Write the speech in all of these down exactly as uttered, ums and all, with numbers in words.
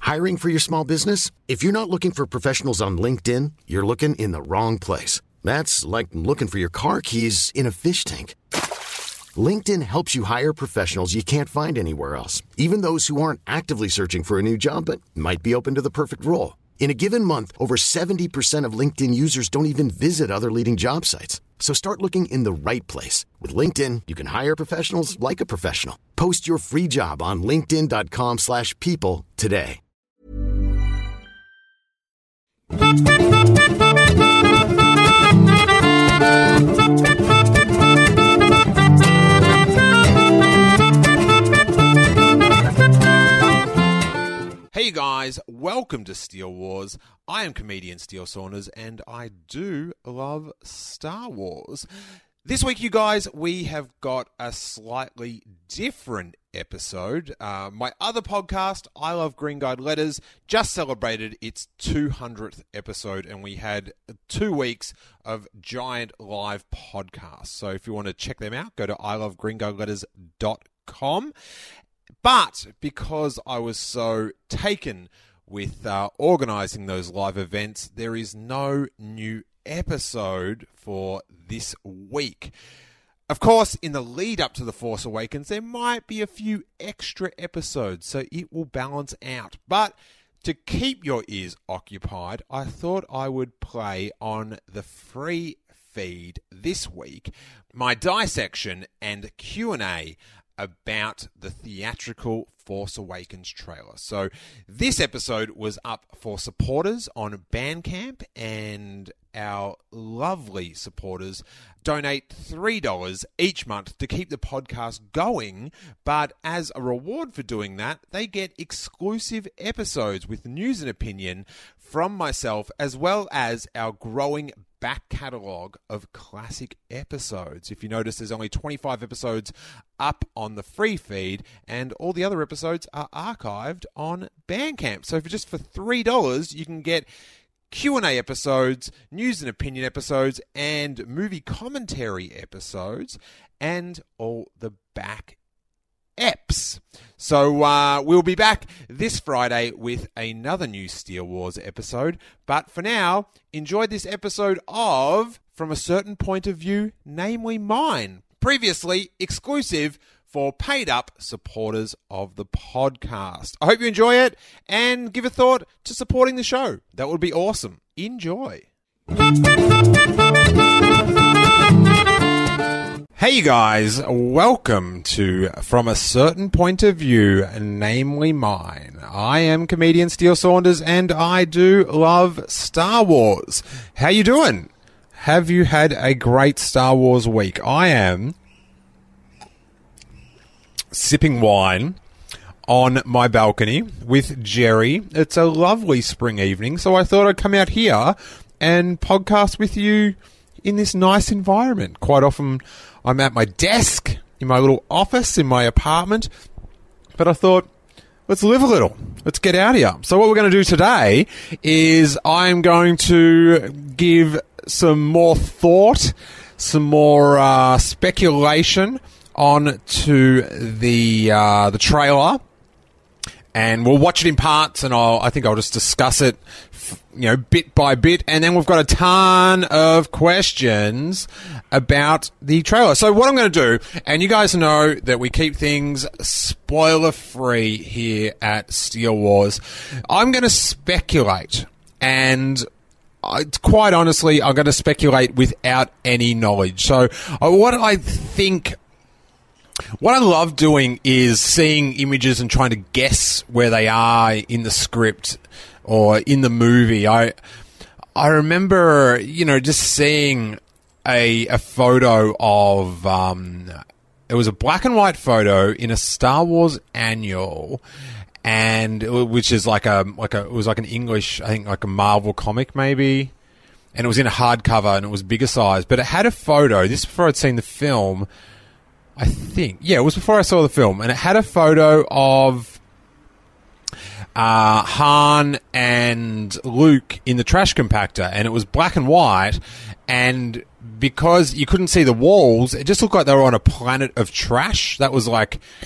Hiring for your small business? If you're not looking for professionals on LinkedIn, you're looking in the wrong place. That's like looking for your car keys in a fish tank. LinkedIn helps you hire professionals you can't find anywhere else, even those who aren't actively searching for a new job but might be open to the perfect role. In a given month, over seventy percent of LinkedIn users don't even visit other leading job sites. So start looking in the right place. With LinkedIn, you can hire professionals like a professional. Post your free job on linkedin.com slash people today. Hey guys, welcome to Steele Wars. I am comedian Steele Saunders and I do love Star Wars. This week, you guys, we have got a slightly different episode. Uh, my other podcast, I Love Green Guide Letters, just celebrated its two hundredth episode and we had two weeks of giant live podcasts. So if you want to check them out, go to I love green guide letters dot com. But because I was so taken with uh, organising those live events, there is no new episode for this week. Of course, in the lead up to The Force Awakens, there might be a few extra episodes, so it will balance out. But to keep your ears occupied, I thought I would play on the free feed this week my dissection and Q and A about the theatrical Force Awakens trailer. So this episode was up for supporters on Bandcamp, and our lovely supporters donate three dollars each month to keep the podcast going, but as a reward for doing that, they get exclusive episodes with news and opinion from myself, as well as our growing back catalogue of classic episodes. If you notice, there's only twenty-five episodes up on the free feed, and all the other episodes are archived on Bandcamp. So for just for three dollars, you can get Q and A episodes, news and opinion episodes, and movie commentary episodes, and all the back eps. So uh, we'll be back this Friday with another new Steele Wars episode. But for now, enjoy this episode of From a Certain Point of View, namely mine. Previously exclusive for paid-up supporters of the podcast. I hope you enjoy it and give a thought to supporting the show. That would be awesome. Enjoy. Hey you guys, welcome to From a Certain Point of View, namely mine. I am comedian Steele Saunders and I do love Star Wars. How you doing? Have you had a great Star Wars week? I am sipping wine on my balcony with Jerry. It's a lovely spring evening, so I thought I'd come out here and podcast with you in this nice environment. Quite often I'm at my desk, in my little office, in my apartment, but I thought, let's live a little. Let's get out here. So what we're going to do today is I'm going to give some more thought, some more uh, speculation on to the uh, the trailer, and we'll watch it in parts, and I'll, I think I'll just discuss it, you know, bit by bit, and then we've got a ton of questions about the trailer. So what I'm going to do, and you guys know that we keep things spoiler-free here at Steele Wars, I'm going to speculate, and I, quite honestly, I'm going to speculate without any knowledge. So uh, what I think... What I love doing is seeing images and trying to guess where they are in the script or in the movie. I I remember, you know, just seeing a a photo of um, it was a black and white photo in a Star Wars annual, and which is like a like a it was like an English, I think like a Marvel comic maybe, and it was in a hardcover and it was bigger size, but it had a photo. This is before I'd seen the film. I think, yeah, it was before I saw the film, and it had a photo of uh, Han and Luke in the trash compactor, and it was black and white, and because you couldn't see the walls, it just looked like they were on a planet of trash. That was like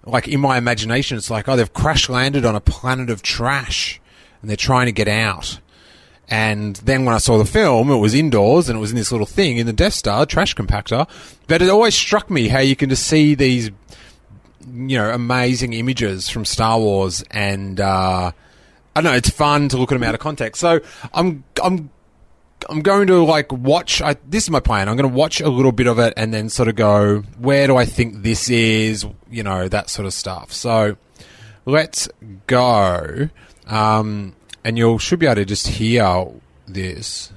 like in my imagination, it's like, oh, they've crash landed on a planet of trash and they're trying to get out. And then when I saw the film, it was indoors and it was in this little thing in the Death Star, trash compactor. But it always struck me how you can just see these, you know, amazing images from Star Wars, and uh, I don't know, it's fun to look at them out of context. So I'm, I'm, I'm going to like watch. I, this is my plan. I'm going to watch a little bit of it and then sort of go, where do I think this is? You know, that sort of stuff. So let's go. Um, And you should be able to just hear this.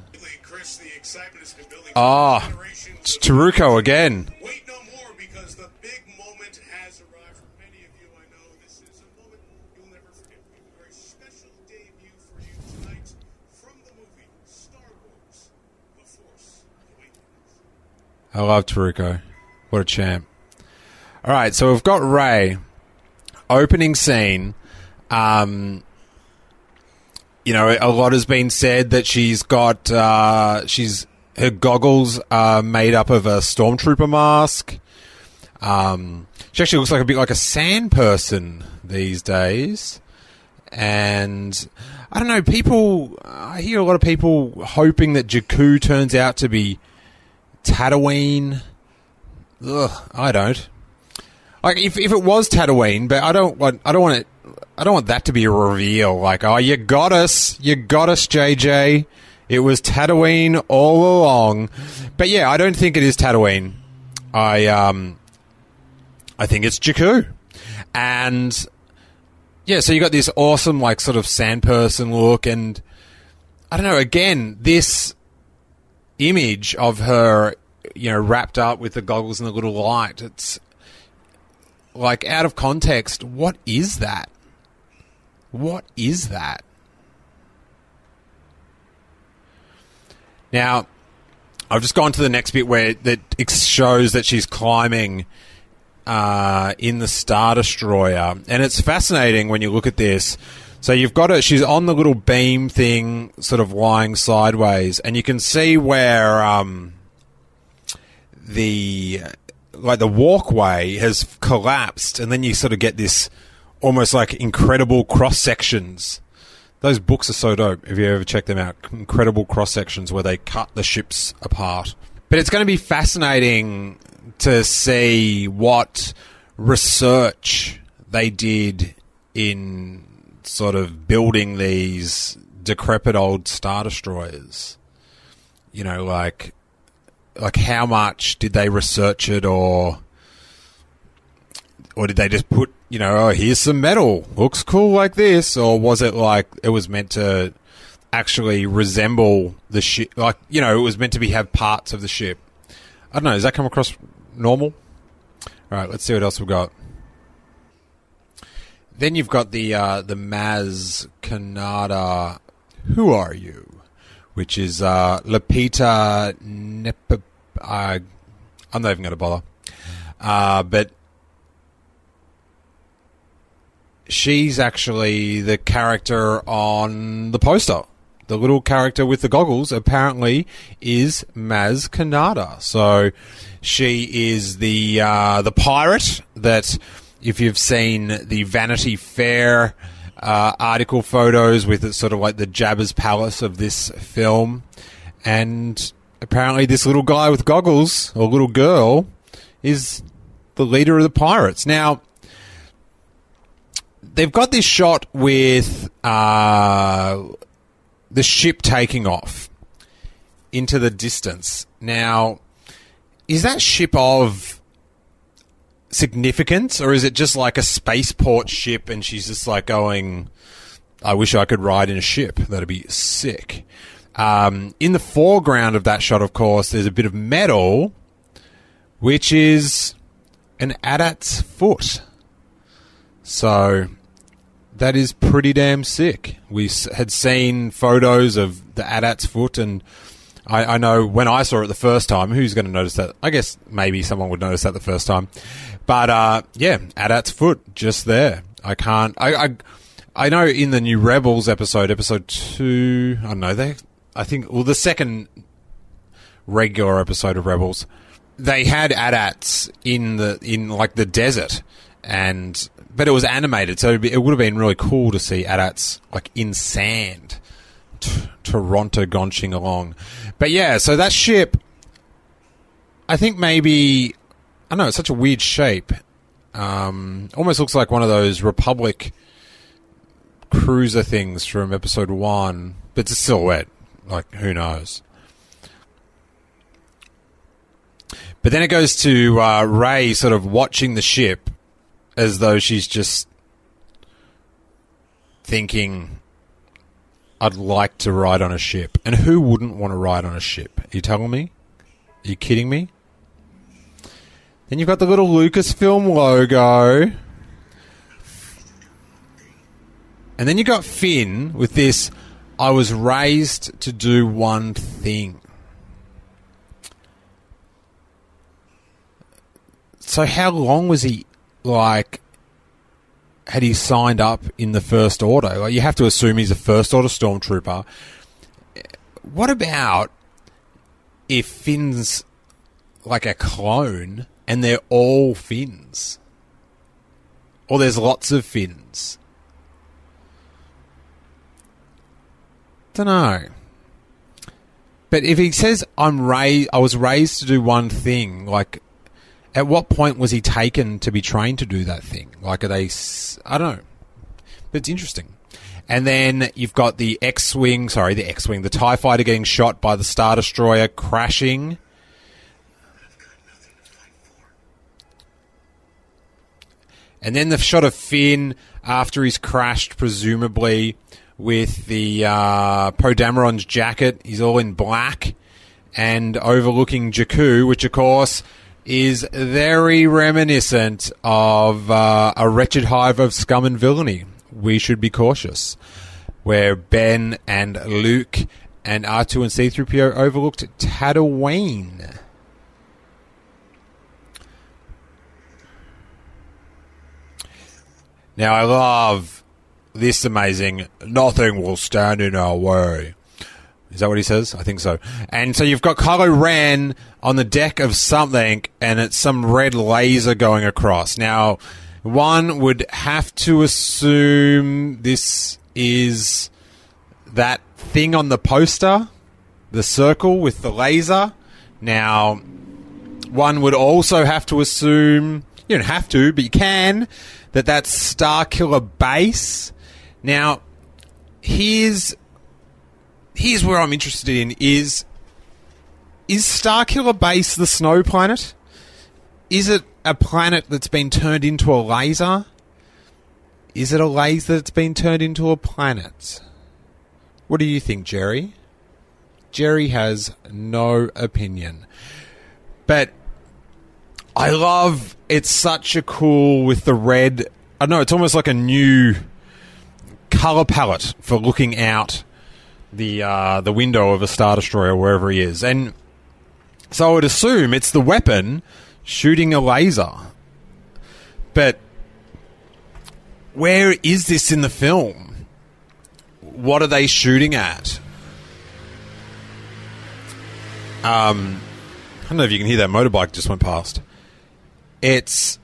Ah, oh, it's Taruko again. Wait no more, because the big moment has arrived for many of you. I know this is a moment you'll never forget. We have a very special debut for you tonight from the movie Star Wars: The Force Awakens. I love Taruko. What a champ. All right, so we've got Rey. Opening scene. Um... You know, a lot has been said that she's got, uh, she's, her goggles are made up of a stormtrooper mask. Um, she actually looks like a bit like a sand person these days. And I don't know, people, I hear a lot of people hoping that Jakku turns out to be Tatooine. Ugh, I don't. Like, if if it was Tatooine, but I don't want, I don't want it, I don't want that to be a reveal. Like, oh, you got us. You got us, J J. It was Tatooine all along. But yeah, I don't think it is Tatooine. I um, I think it's Jakku. And yeah, so you got this awesome, like, sort of sand person look. And I don't know, again, this image of her, you know, wrapped up with the goggles and the little light. It's like, out of context, what is that? What is that? Now, I've just gone to the next bit where that shows that she's climbing uh, in the Star Destroyer. And it's fascinating when you look at this. So you've got her, she's on the little beam thing, sort of lying sideways. And you can see where um, the, like the walkway has collapsed. And then you sort of get this almost like incredible cross-sections. Those books are so dope, if you ever check them out. Incredible cross-sections where they cut the ships apart. But it's going to be fascinating to see what research they did in sort of building these decrepit old Star Destroyers. You know, like, like how much did they research it, or... Or did they just put, you know, oh, here's some metal, looks cool like this? Or was it like it was meant to actually resemble the ship? Like, you know, it was meant to be have parts of the ship. I don't know. Does that come across normal? All right, let's see what else we've got. Then you've got the uh, the Maz Kanata, Who Are You? Which is uh, Lupita Nyong'o. Uh, I'm not even going to bother. Uh, but... She's actually the character on the poster. The little character with the goggles apparently is Maz Kanata. So she is the uh, the pirate that, if you've seen the Vanity Fair uh, article photos with it, sort of like the Jabba's palace of this film, and apparently this little guy with goggles, or little girl, is the leader of the pirates. Now, they've got this shot with uh, the ship taking off into the distance. Now, is that ship of significance, or is it just like a spaceport ship and she's just like going, I wish I could ride in a ship. That'd be sick. Um, in the foreground of that shot, of course, there's a bit of metal, which is an A T A T's foot. So... that is pretty damn sick. We had seen photos of the A T A T's foot, and I, I know when I saw it the first time, who's going to notice that? I guess maybe someone would notice that the first time. But, uh, yeah, A T A T's foot, just there. I can't... I, I I know in the new Rebels episode, episode two... I don't know, they... I think... Well, the second regular episode of Rebels, they had A T A T's in, the, in like, the desert. and but it was animated, so it'd be, it would have been really cool to see A T A Ts like in sand, t- Toronto gonching along. But yeah, so that ship, I think maybe I don't know. It's such a weird shape. Um, almost looks like one of those Republic cruiser things from episode one, but it's a silhouette. Like, who knows? But then it goes to uh, Rey sort of watching the ship as though she's just thinking, I'd like to ride on a ship. And who wouldn't want to ride on a ship? Are you telling me? Are you kidding me? Then you've got the little Lucasfilm logo. And then you got Finn with this, I was raised to do one thing. So how long was he, like, had he signed up in the First Order? Like, you have to assume he's a First Order stormtrooper. What about if Finn's like a clone and they're all Finns? Or there's lots of Finns? Dunno. But if he says, I'm raised, I was raised to do one thing, like, at what point was he taken to be trained to do that thing? Like, are they... I don't know. But it's interesting. And then you've got the X-Wing... Sorry, the X-Wing. The TIE Fighter getting shot by the Star Destroyer, crashing. And then the shot of Finn after he's crashed, presumably, with the uh, Poe Dameron's jacket. He's all in black and overlooking Jakku, which, of course, is very reminiscent of uh, A Wretched Hive of Scum and Villainy. We Should Be Cautious, where Ben and Luke and R two and C three P O overlooked Tatooine. Now, I love this amazing, nothing will stand in our way. Is that what he says? I think so. And so you've got Kylo Ren on the deck of something, and it's some red laser going across. Now, one would have to assume this is that thing on the poster, the circle with the laser. Now, one would also have to assume, you don't have to, but you can, that that's Starkiller Base. Now, here's... Here's where I'm interested in is, is Starkiller Base the snow planet? Is it a planet that's been turned into a laser? Is it a laser that's been turned into a planet? What do you think, Jerry? Jerry has no opinion. But I love, it's such a cool with the red, I don't know, it's almost like a new colour palette for looking out the uh, the window of a Star Destroyer wherever he is. And so I would assume it's the weapon shooting a laser. But where is this in the film? What are they shooting at? Um, I don't know if you can hear that motorbike just went past. It's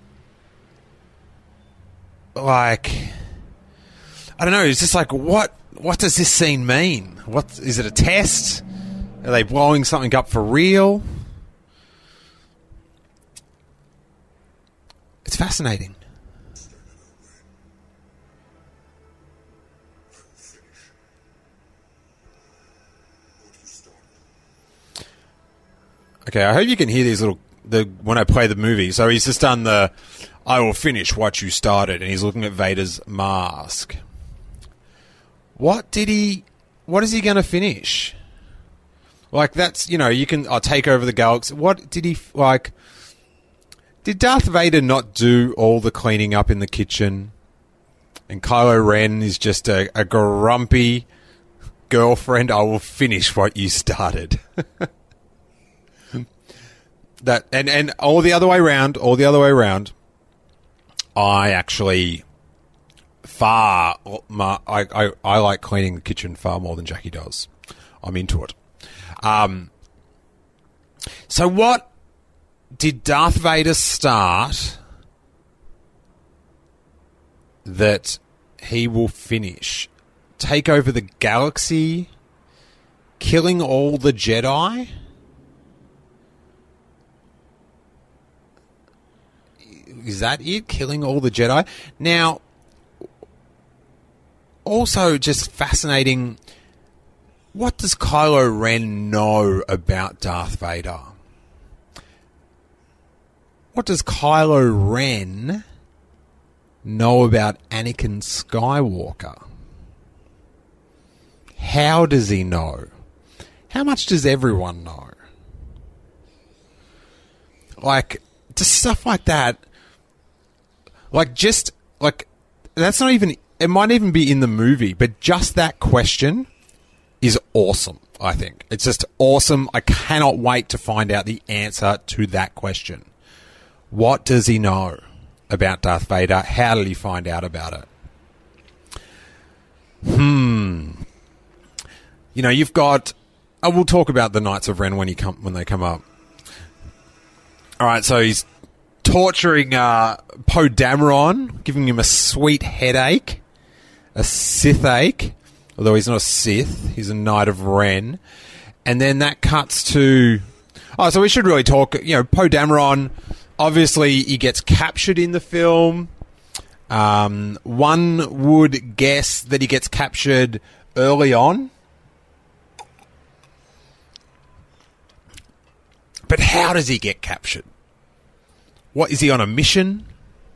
like, I don't know, it's just like, what What does this scene mean? What is it, a test? Are they blowing something up for real? It's fascinating. Okay, I hope you can hear these little the when I play the movie. So he's just done the I will finish what you started, and he's looking at Vader's mask. What did he... What is he going to finish? Like, that's, you know, you can... I'll take over the galaxy. What did he... Like... Did Darth Vader not do all the cleaning up in the kitchen? And Kylo Ren is just a, a grumpy girlfriend. I will finish what you started. that and, and all the other way around, all the other way around, I actually... Far, I, I I like cleaning the kitchen far more than Jackie does. I'm into it. Um, so what did Darth Vader start that he will finish? Take over the galaxy? Killing all the Jedi? Is that it? Killing all the Jedi? Now, also just fascinating, what does Kylo Ren know about Darth Vader? What does Kylo Ren know about Anakin Skywalker? How does he know? How much does everyone know? Like, just stuff like that. Like, just, like, that's not even, it might even be in the movie, but just that question is awesome, I think. It's just awesome. I cannot wait to find out the answer to that question. What does he know about Darth Vader? How did he find out about it? Hmm. You know, you've got... I will talk about the Knights of Ren when you come when they come up. All right, so he's torturing uh, Poe Dameron, giving him a sweet headache, a Sith ache, although he's not a Sith, he's a Knight of Ren. And then that cuts to... Oh, so we should really talk... You know, Poe Dameron, obviously he gets captured in the film. Um, one would guess that he gets captured early on. But how does he get captured? What, is he on a mission?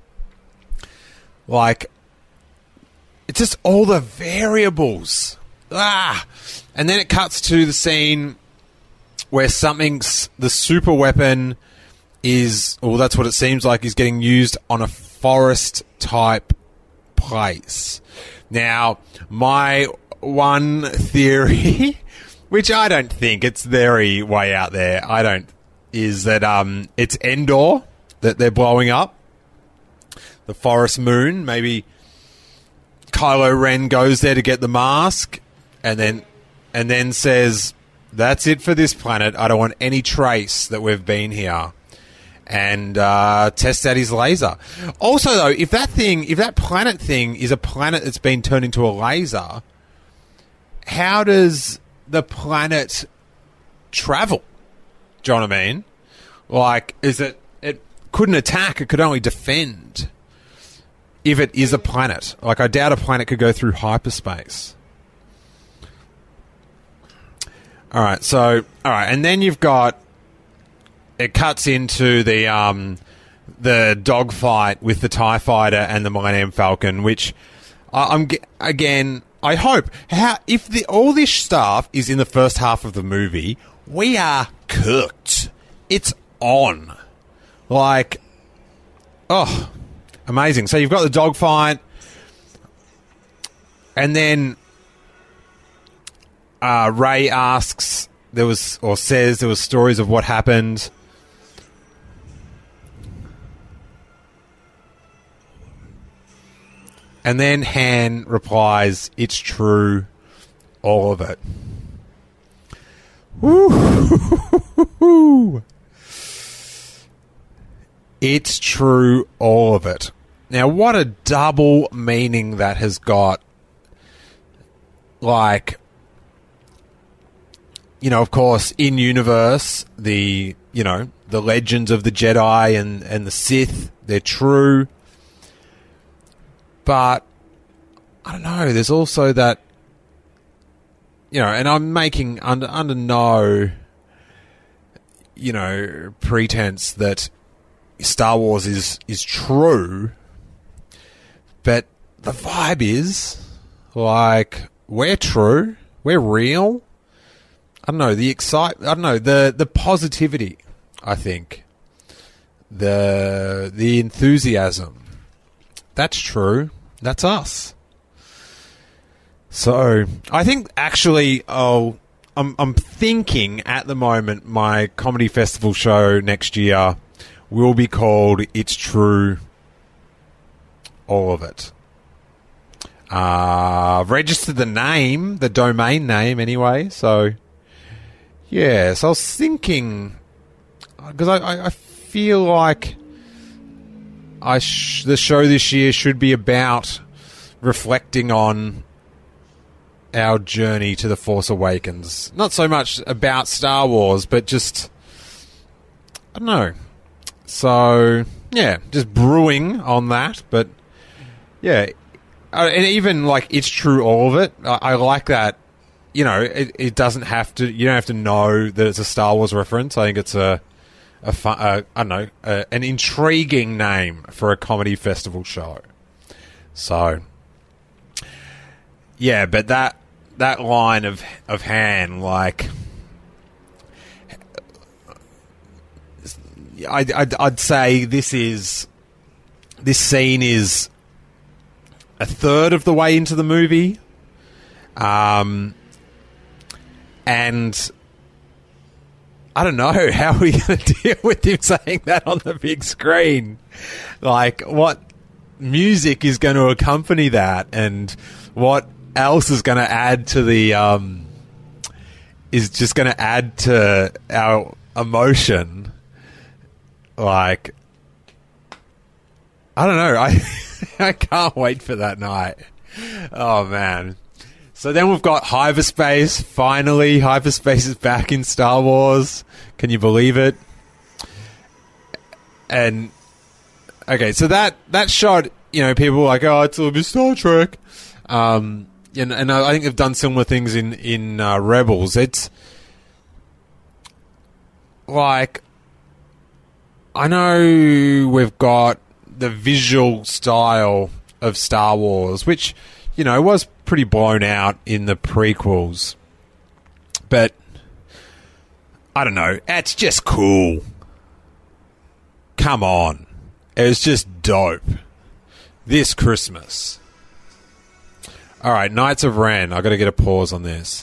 Like, it's just all the variables. Ah! And then it cuts to the scene where something's, the super weapon is, well, that's what it seems like, is getting used on a forest-type place. Now, my one theory, which I don't think, it's very way out there, I don't, is that um, it's Endor that they're blowing up. The forest moon. Maybe Kylo Ren goes there to get the mask and then and then says, that's it for this planet. I don't want any trace that we've been here. And uh, tests out his laser. Also, though, if that thing, if that planet thing is a planet that's been turned into a laser, how does the planet travel? Do you know what I mean? Like, is it, it couldn't attack, it could only defend if it is a planet. Like, I doubt a planet could go through hyperspace. All right, so, all right, and then you've got, it cuts into the um, the dogfight with the TIE Fighter and the Millennium Falcon, which I, I'm, again, I hope, how if the, all this stuff is in the first half of the movie, we are cooked. It's on. Like, oh, amazing. So you've got the dogfight, and then uh, Rey asks, there was, or says there was stories of what happened. And then Han replies, it's true, all of it. Woo! It's true, all of it. Now, what a double meaning that has got. Like, you know, of course, in universe, the, you know, the legends of the Jedi and, and the Sith, they're true. But, I don't know, there's also that, you know, and I'm making under under no, you know, pretense that Star Wars is, is true, but the vibe is, like, we're true, we're real. I don't know, the excite, I don't know, the, the positivity, I think. The, the enthusiasm. That's true. That's us. So, I think actually, oh, I'm, I'm thinking at the moment my comedy festival show next year will be called It's True, All of It. Uh, I've registered the name, the domain name anyway, so yeah, so I was thinking, because I, I, I feel like I sh- the show this year should be about reflecting on our journey to The Force Awakens. Not so much about Star Wars, but just, I don't know. So, yeah, just brewing on that. But, yeah, uh, and even, like, it's true, all of it. I, I like that, you know, it, it doesn't have to, you don't have to know that it's a Star Wars reference. I think it's a, a fun, uh, I don't know, uh, an intriguing name for a comedy festival show. So, yeah, but that that line of of Han, like, I'd, I'd I'd say this is this scene is a third of the way into the movie, um, and I don't know how are we going to deal with him saying that on the big screen. Like, what music is going to accompany that, and what else is going to add to the um is just going to add to our emotion. Like, I don't know, I I can't wait for that night. Oh man. So then we've got hyperspace. Finally, hyperspace is back in Star Wars. Can you believe it? And okay, so that that shot, you know, people were like, oh, it's a little bit Star Trek. Um, and, and I think they've done similar things in, in uh, Rebels. It's like, I know we've got the visual style of Star Wars, which, you know, was pretty blown out in the prequels. But, I don't know, it's just cool. Come on. It was just dope. This Christmas. All right, Knights of Ren. I've got to get a pause on this.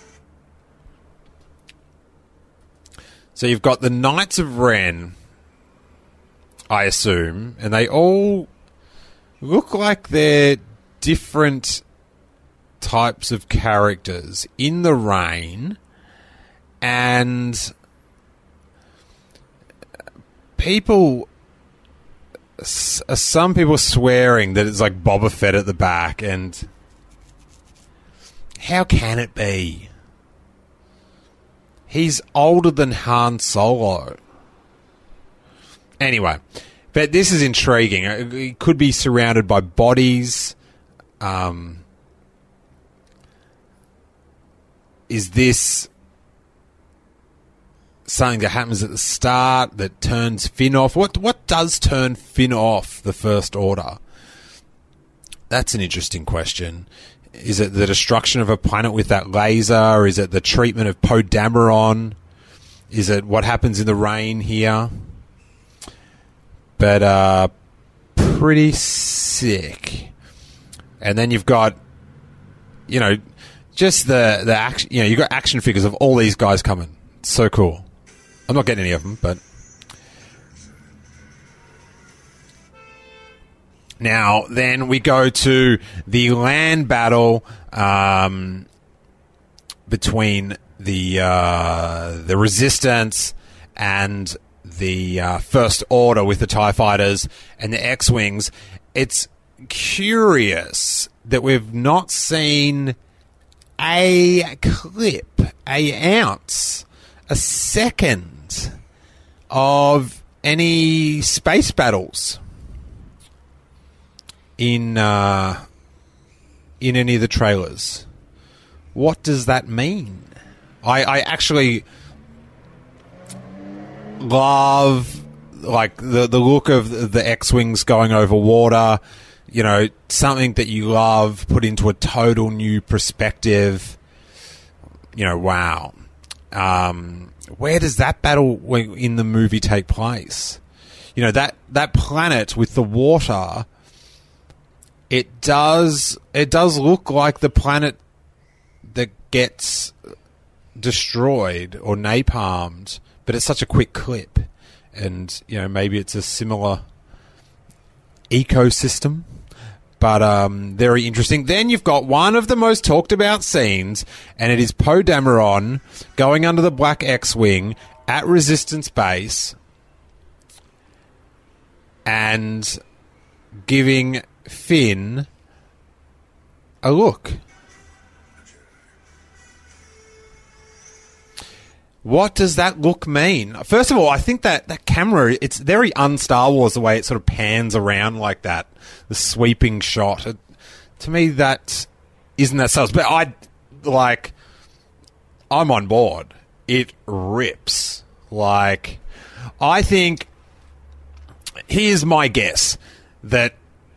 So you've got the Knights of Ren, I assume, and they all look like they're different types of characters in the rain, and people... some people swearing that it's like Boba Fett at the back, and how can it be? He's older than Han Solo. Anyway, but this is intriguing. It could be surrounded by bodies. Um, is this something that happens at the start that turns Finn off? What what does turn Finn off the First Order? That's an interesting question. Is it the destruction of a planet with that laser? Is it the treatment of Poe Dameron? Is it what happens in the rain here? But uh, pretty sick. And then you've got, you know, just the the action. You know, you've got action figures of all these guys coming. It's so cool. I'm not getting any of them, but... Now, then we go to the land battle um, between the uh, the Resistance and the uh, First Order with the TIE Fighters and the X-Wings. It's curious that we've not seen a clip, a ounce, a second of any space battles in uh, in any of the trailers. What does that mean? I, I actually love like the the look of the X-Wings going over water. You know, something that you love put into a total new perspective. You know, wow. Um, where does that battle in the movie take place? You know, that, that planet with the water, it does it does look like the planet that gets destroyed or napalmed, but it's such a quick clip. And, you know, maybe it's a similar ecosystem. But um, very interesting. Then you've got one of the most talked about scenes, and it is Poe Dameron going under the Black X-Wing at Resistance Base. and giving Finn a look. What does that look mean? First of all, I think that that camera, it's very un-Star Wars the way it sort of pans around like that. The sweeping shot. It, to me, that isn't that subtle. But I, like, I'm on board. It rips. Like, I think, here's my guess, that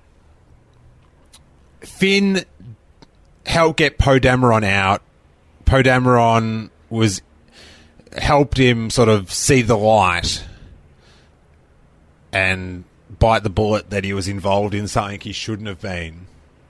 Finn helped get Poe Dameron out. Poe Dameron was... helped him sort of see the light and bite the bullet that he was involved in something he shouldn't have been.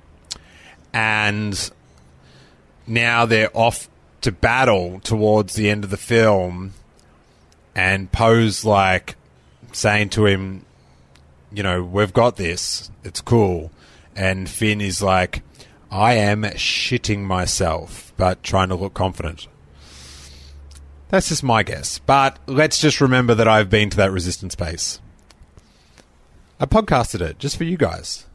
And now they're off to battle towards the end of the film, and Poe's like saying to him, you know, we've got this, it's cool. And Finn is like, I am shitting myself, but trying to look confident. That's just my guess. But let's just remember that I've been to that Resistance base. I podcasted it just for you guys.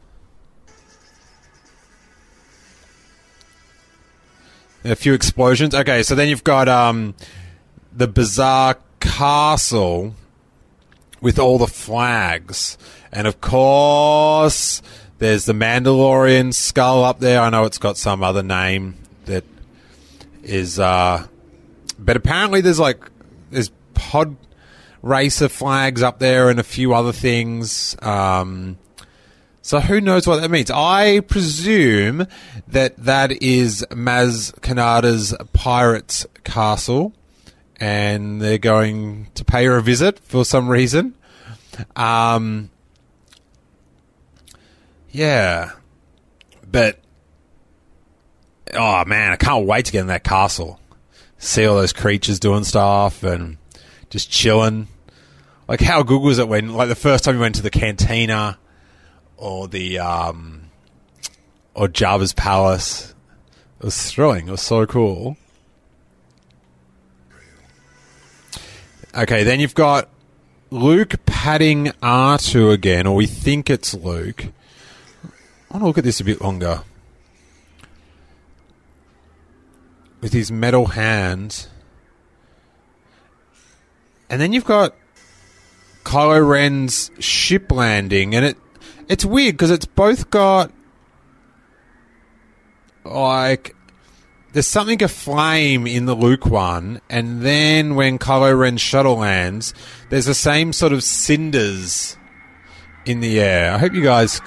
A few explosions. Okay, so then you've got um, the bizarre castle with all the flags. And of course, there's the Mandalorian skull up there. I know it's got some other name that is... Uh, But apparently there's like, there's pod racer flags up there and a few other things. Um, so who knows what that means? I presume that that is Maz Kanata's Pirates Castle, and they're going to pay her a visit for some reason. Um, yeah. But, oh man, I can't wait to get in that castle. See all those creatures doing stuff and just chilling. Like, how good was it when, like, the first time you went to the cantina or the, um, or Jabba's palace? It was thrilling. It was so cool. Okay, then you've got Luke patting R two again, or we think it's Luke. I want to look at this a bit longer. With his metal hand. And then you've got Kylo Ren's ship landing. And it it's weird because it's both got... Like... There's something aflame in the Luke one. And then when Kylo Ren's shuttle lands, there's the same sort of cinders in the air. I hope you guys...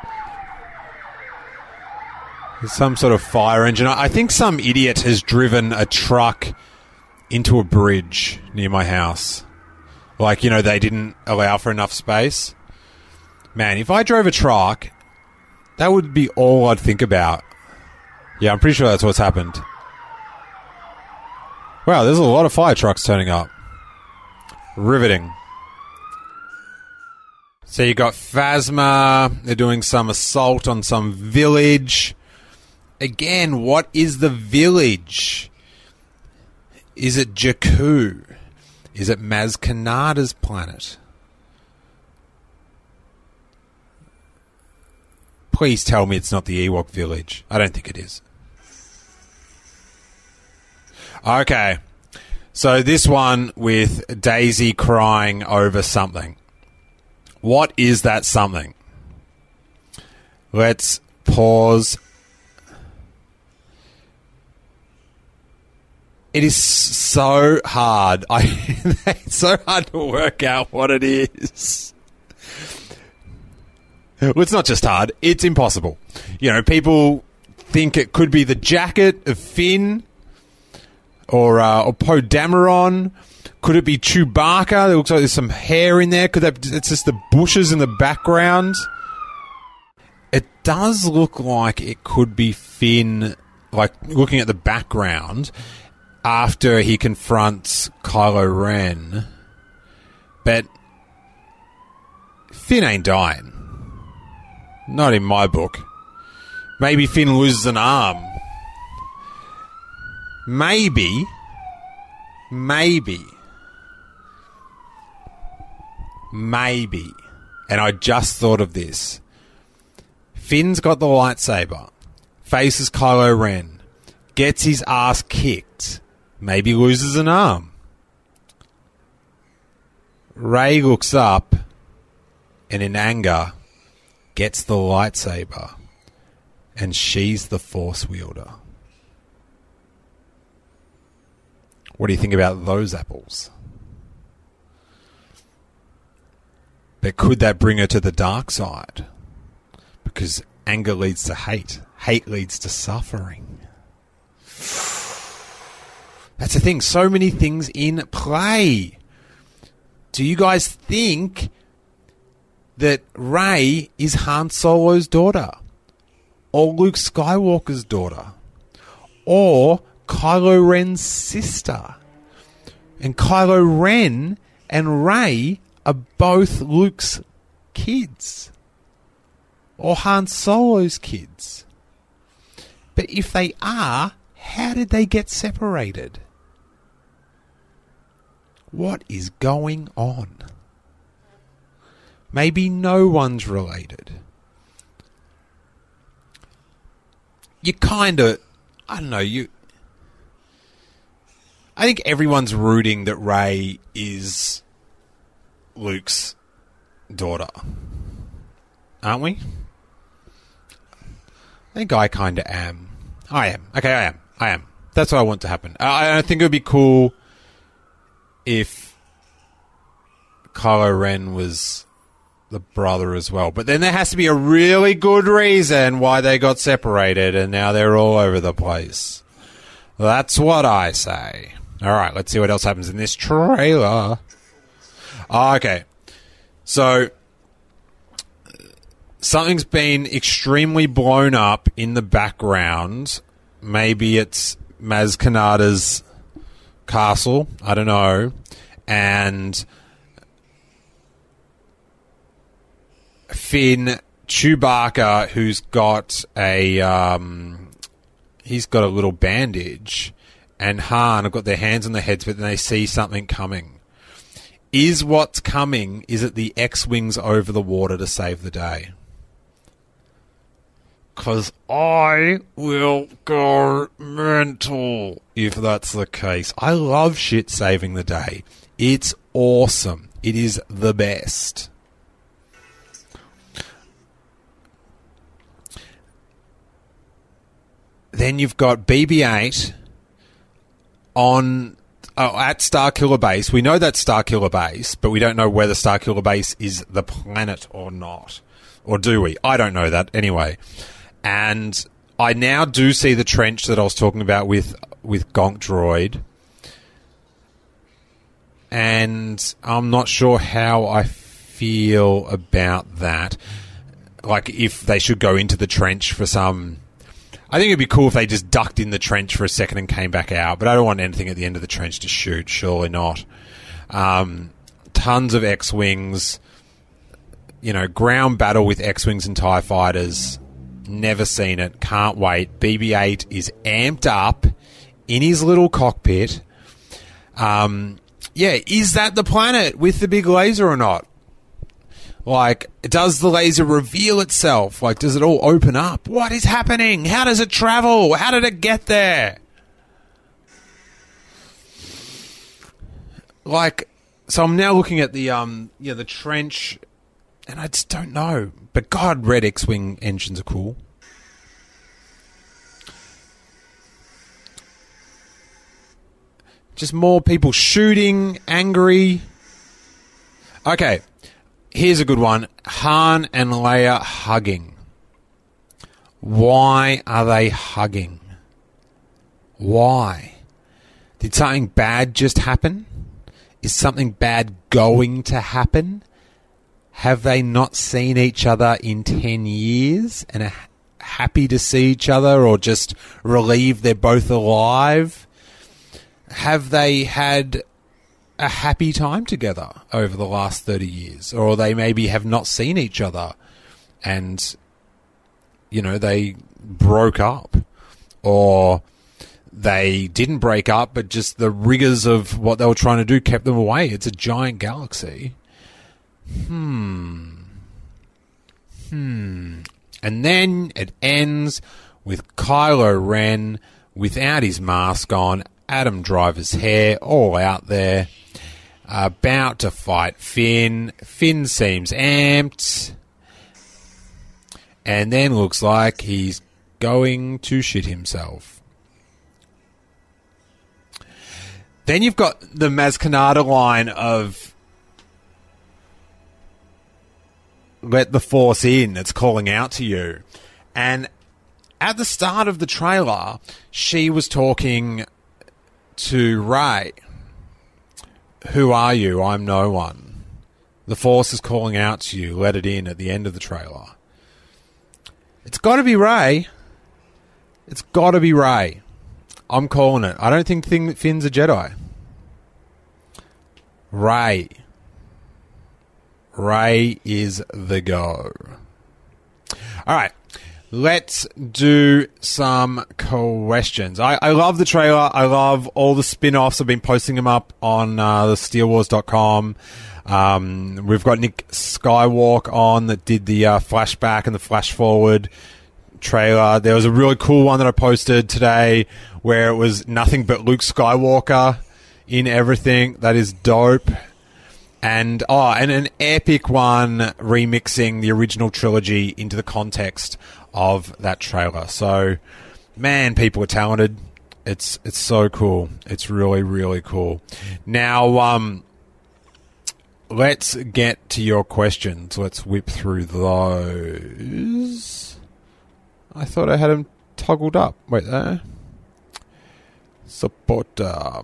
Some sort of fire engine. I think some idiot has driven a truck into a bridge near my house. Like, you know, they didn't allow for enough space. Man, if I drove a truck, that would be all I'd think about. Yeah, I'm pretty sure that's what's happened. Wow, there's a lot of fire trucks turning up. Riveting. So you got Phasma. They're doing some assault on some village. Again, what is the village? Is it Jakku? Is it Maz Kanata's planet? Please tell me it's not the Ewok village. I don't think it is. Okay. So this one with Daisy crying over something. What is that something? Let's pause. It is so hard. I, it's so hard to work out what it is. Well, it's not just hard. It's impossible. You know, people think it could be the jacket of Finn or, uh, or Poe Dameron. Could it be Chewbacca? It looks like there's some hair in there. Could that, it's just the bushes in the background. It does look like it could be Finn, like looking at the background after he confronts Kylo Ren. But Finn ain't dying. Not in my book. Maybe Finn loses an arm. Maybe. Maybe. Maybe. and I just thought of this. Finn's got the lightsaber, faces Kylo Ren, gets his ass kicked, maybe loses an arm. Rey looks up and in anger gets the lightsaber, and she's the Force wielder. What do you think about those apples? But could that bring her to the dark side? Because anger leads to hate. Hate leads to suffering. That's the thing. So many things in play. Do you guys think that Rey is Han Solo's daughter? Or Luke Skywalker's daughter? Or Kylo Ren's sister? And Kylo Ren and Rey are both Luke's kids. Or Han Solo's kids. But if they are, how did they get separated? What is going on? Maybe no one's related. You kind of, I don't know, you... I think everyone's rooting that Rey is Luke's daughter. Aren't we? I think I kind of am. I am. Okay, I am. I am. That's what I want to happen. I, I think it would be cool if Kylo Ren was the brother as well. But then there has to be a really good reason why they got separated and now they're all over the place. That's what I say. All right, let's see what else happens in this trailer. Oh, okay. So something's been extremely blown up in the background. Maybe it's Maz Kanata's castle. I don't know. And Finn, Chewbacca, who's got a um, he's got a little bandage, and Han have got their hands on their heads, but then they see something coming. Is what's coming? Is it the X-Wings over the water to save the day? Because I will go mental if that's the case. I love shit saving the day. It's awesome. It is the best. Then you've got B B eight on oh, at Starkiller Base. We know that's Starkiller Base, but we don't know whether Starkiller Base is the planet or not. Or do we? I don't know that. Anyway. And I now do see the trench that I was talking about with with Gonk Droid. And I'm not sure how I feel about that. Like, if they should go into the trench for some... I think it'd be cool if they just ducked in the trench for a second and came back out. But I don't want anything at the end of the trench to shoot. Surely not. Um, tons of X-Wings. You know, ground battle with X-Wings and TIE fighters... Never seen it. Can't wait. B B eight is amped up in his little cockpit. Um, yeah, is that the planet with the big laser or not? Like, does the laser reveal itself? Like, does it all open up? What is happening? How does it travel? How did it get there? Like, so I'm now looking at the um, yeah, the trench. And I just don't know. But God, red X-Wing engines are cool. Just more people shooting, angry. Okay, here's a good one. Han and Leia hugging. Why are they hugging? Why? Did something bad just happen? Is something bad going to happen? Have they not seen each other in ten years and are happy to see each other, or just relieved they're both alive? Have they had a happy time together over the last thirty years? Or they maybe have not seen each other and, you know, they broke up. Or they didn't break up, but just the rigors of what they were trying to do kept them away. It's a giant galaxy. Hmm. Hmm. And then it ends with Kylo Ren without his mask on, Adam Driver's hair all out there, about to fight Finn. Finn seems amped, and then looks like he's going to shit himself. Then you've got the Maz Kanata line of "Let the Force in," it's calling out to you. And at the start of the trailer, she was talking to Rey. "Who are you? I'm no one. The Force is calling out to you. Let it in," at the end of the trailer. It's got to be Rey. It's got to be Rey. I'm calling it. I don't think Finn's a Jedi. Rey. Rey is the go. All right. Let's do some questions. I, I love the trailer. I love all the spin-offs. I've been posting them up on uh, the steele wars dot com. Um, we've got Nick Skywalk on that did the uh, flashback and the flash forward trailer. There was a really cool one that I posted today where it was nothing but Luke Skywalker in everything. That is dope. And oh, and an epic one remixing the original trilogy into the context of that trailer. So, man, people are talented. It's it's so cool. It's really, really cool. Now, um, let's get to your questions. Let's whip through those. I thought I had them toggled up. Wait there. Supporter.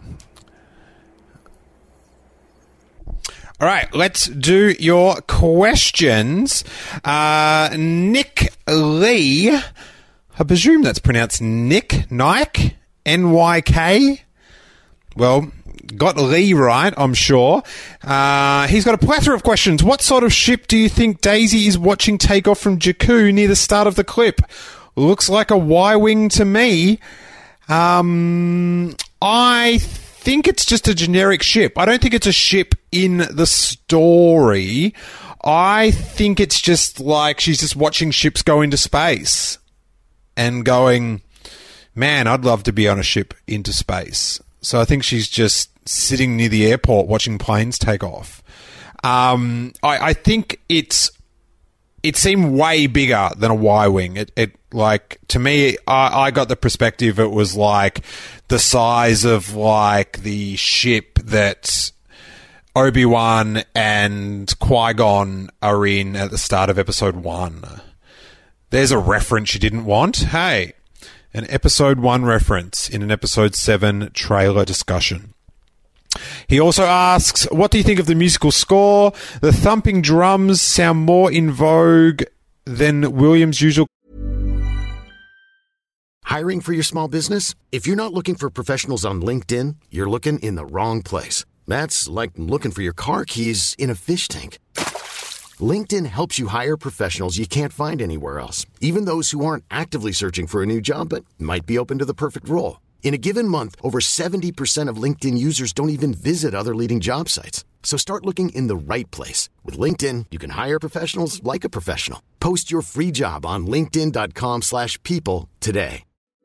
All right, let's do your questions. Uh, Nick Lee, I presume that's pronounced Nick, Nike, N Y K. Well, got Lee right, I'm sure. Uh, he's got a plethora of questions. What sort of ship do you think Daisy is watching take off from Jakku near the start of the clip? Looks like a Y-Wing to me. Um, I think it's just a generic ship. I don't think it's a ship in the story. I think it's just like she's just watching ships go into space and going, man, I'd love to be on a ship into space. So I think she's just sitting near the airport watching planes take off. Um, I, I think it's it seemed way bigger than a Y-Wing. It, it like, to me, I, I got the perspective it was like the size of like the ship that Obi-Wan and Qui-Gon are in at the start of episode one. There's a reference you didn't want. Hey, an episode one reference in an episode seven trailer discussion. He also asks, what do you think of the musical score? The thumping drums sound more in vogue than Williams' usual. Hiring for your small business? If you're not looking for professionals on LinkedIn, you're looking in the wrong place. That's like looking for your car keys in a fish tank. LinkedIn helps you hire professionals you can't find anywhere else, even those who aren't actively searching for a new job but might be open to the perfect role. In a given month, over seventy percent of LinkedIn users don't even visit other leading job sites. So start looking in the right place. With LinkedIn, you can hire professionals like a professional. Post your free job on linkedin dot com slash people today.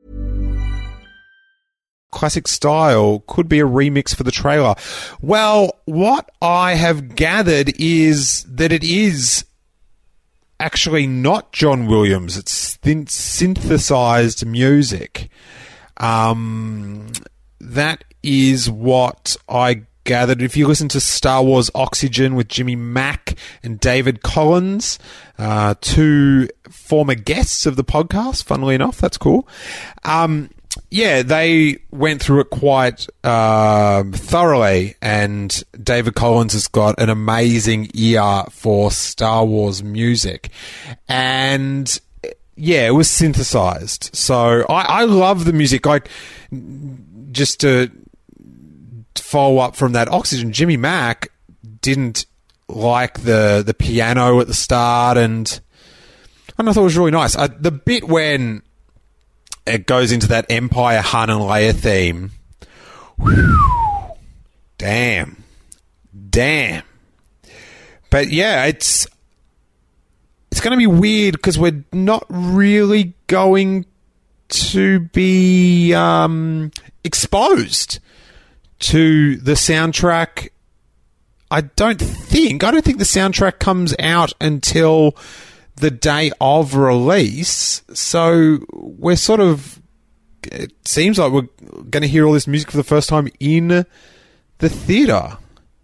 Classic style could be a remix for the trailer. Well, what I have gathered is that it is actually not John Williams. It's synth- synthesized music. Um, that is what I gathered. If you listen to Star Wars Oxygen with Jimmy Mack and David Collins, uh, two former guests of the podcast, funnily enough, that's cool. Um, yeah, they went through it quite uh, thoroughly, and David Collins has got an amazing ear for Star Wars music. And yeah, it was synthesized. So I, I love the music. Like, just to follow up from that Oxygen, Jimmy Mack didn't like the the piano at the start, and I don't know, I thought it was really nice. I, the bit when it goes into that Empire Han and Leia theme, whew, damn, damn. But yeah, it's it's going to be weird because we're not really going to be um, exposed to the soundtrack. I don't think. I don't think the soundtrack comes out until the day of release. So we're sort of... It seems like we're going to hear all this music for the first time in the theatre.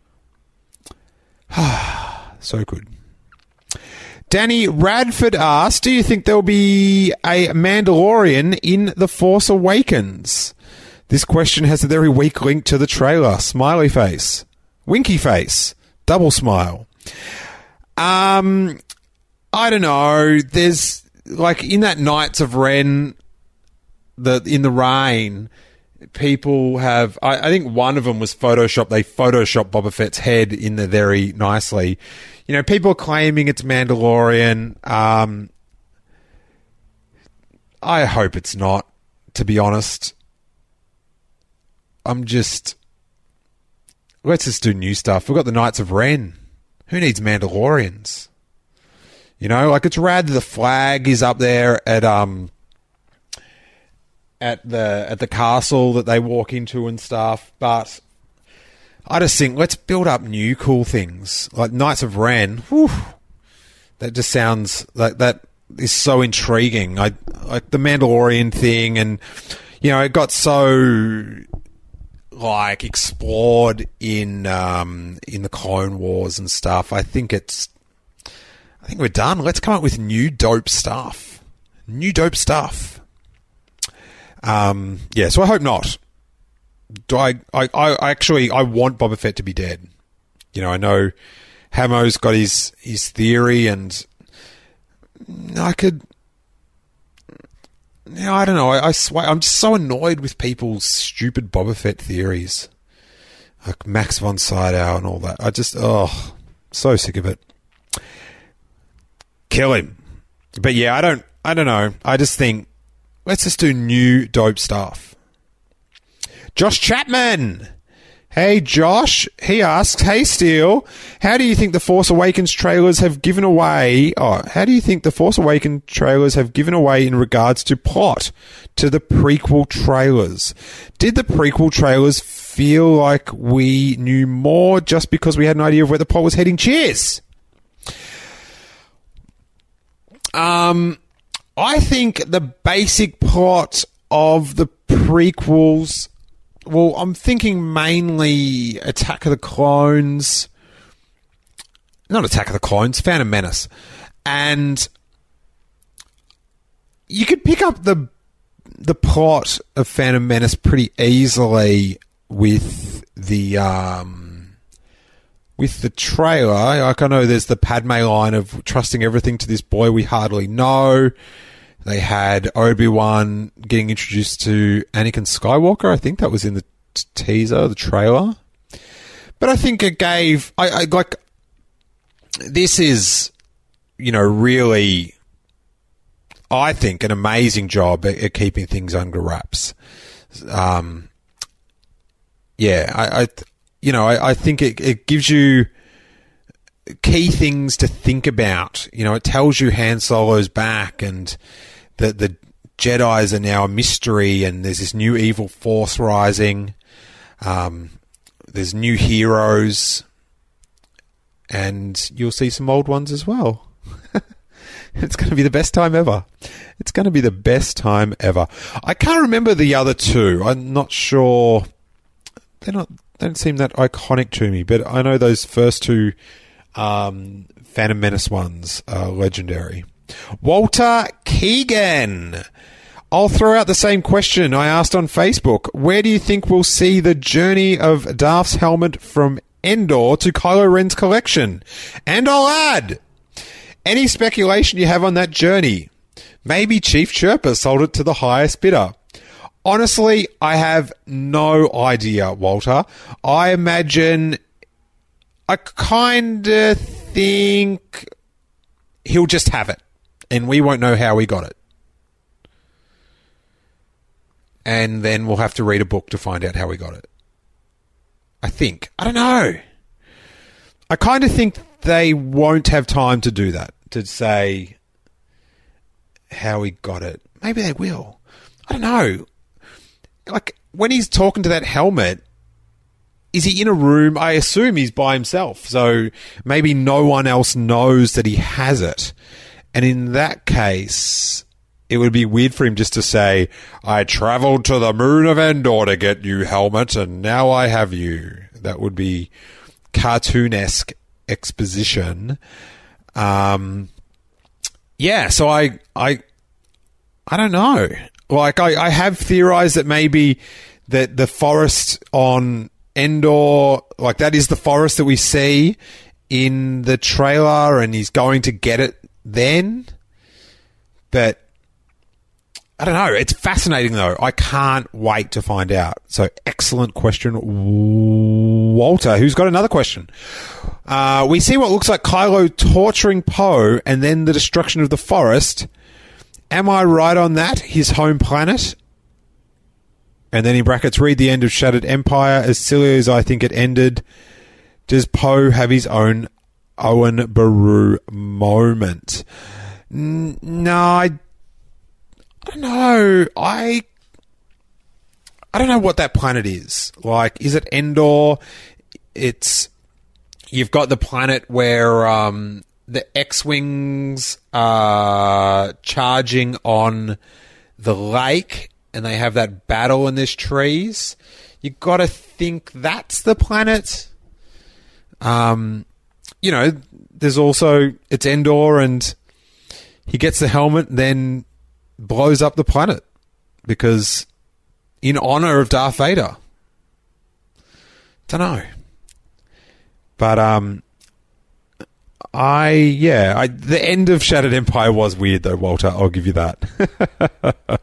So good. Danny Radford asks, do you think there'll be a Mandalorian in The Force Awakens? This question has a very weak link to the trailer. Smiley face. Winky face. Double smile. Um, I don't know. There's, like, in that Knights of Ren, the in the rain, people have... I, I think one of them was Photoshop. They Photoshopped Boba Fett's head in there very nicely. You know, people are claiming it's Mandalorian. Um, I hope it's not, to be honest. I'm just... Let's just do new stuff. We've got the Knights of Ren. Who needs Mandalorians? You know, like, it's rad that the flag is up there at um at the at the castle that they walk into and stuff, but I just think let's build up new cool things. Like Knights of Ren. Whew, that just sounds like that is so intriguing. I like the Mandalorian thing, and you know, it got so like explored in um, in the Clone Wars and stuff. I think it's, I think we're done. Let's come up with new dope stuff. New dope stuff. Um, yeah, so I hope not. Do I, I, I actually I want Boba Fett to be dead. You know, I know Hamo's got his his theory, and I could. Yeah, I don't know. I, I swear, I'm just so annoyed with people's stupid Boba Fett theories, like Max von Sydow and all that. I just, oh, so sick of it. Kill him. But yeah, I don't, I don't know. I just think let's just do new dope stuff. Josh Chapman. Hey, Josh. He asks, hey, Steele, how do you think the Force Awakens trailers have given away... Oh, how do you think the Force Awakens trailers have given away in regards to plot to the prequel trailers? Did the prequel trailers feel like we knew more just because we had an idea of where the plot was heading? Cheers! Um, I think the basic plot of the prequels... Well, I'm thinking mainly Attack of the Clones. Not Attack of the Clones, Phantom Menace. And you could pick up the the plot of Phantom Menace pretty easily with the um, with the trailer. Like, I know there's the Padme line of trusting everything to this boy we hardly know. They had Obi-Wan getting introduced to Anakin Skywalker. I think that was in the t- teaser, the trailer. But I think it gave... I, I like... This is, you know, really, I think, an amazing job at, at keeping things under wraps. Um, yeah, I, I you know, I, I think it, it gives you key things to think about. You know, it tells you Han Solo's back, and that the Jedis are now a mystery, and there's this new evil force rising. Um, there's new heroes, and you'll see some old ones as well. It's going to be the best time ever. It's going to be the best time ever. I can't remember the other two. I'm not sure. They're not. They don't seem that iconic to me, but I know those first two um, Phantom Menace ones are legendary. Walter Keegan. I'll throw out the same question I asked on Facebook. Where do you think we'll see the journey of Darth's helmet from Endor to Kylo Ren's collection? And I'll add, any speculation you have on that journey? Maybe Chief Chirpa sold it to the highest bidder. Honestly, I have no idea, Walter. I imagine... I kind of think he'll just have it, and we won't know how he got it. And then we'll have to read a book to find out how he got it. I think. I don't know. I kind of think they won't have time to do that, to say how he got it. Maybe they will. I don't know. Like, when he's talking to that helmet, is he in a room? I assume he's by himself, so maybe no one else knows that he has it. And in that case, it would be weird for him just to say, I travelled to the moon of Endor to get you, helmet, and now I have you. That would be cartoon-esque exposition. Um, yeah, so I, I, I don't know. Like, I, I have theorized that maybe that the forest on Endor, like that is the forest that we see in the trailer, and he's going to get it then. But I don't know. It's fascinating, though. I can't wait to find out. So, excellent question, Walter, who's got another question. Uh, we see what looks like Kylo torturing Poe and then the destruction of the forest. Am I right on that? His home planet? And then in brackets, read the end of Shattered Empire. As silly as I think it ended, does Poe have his own Owen Beru moment? N- no, I, I don't know. I I don't know what that planet is. Like, is it Endor? It's, you've got the planet where um, the X-Wings are charging on the lake, and they have that battle in these trees. You've got to think that's the planet. Um, you know, there's also, it's Endor, and he gets the helmet and then blows up the planet because in honor of Darth Vader. Don't know. But, um, I, yeah, I, the end of Shattered Empire was weird though, Walter. I'll give you that.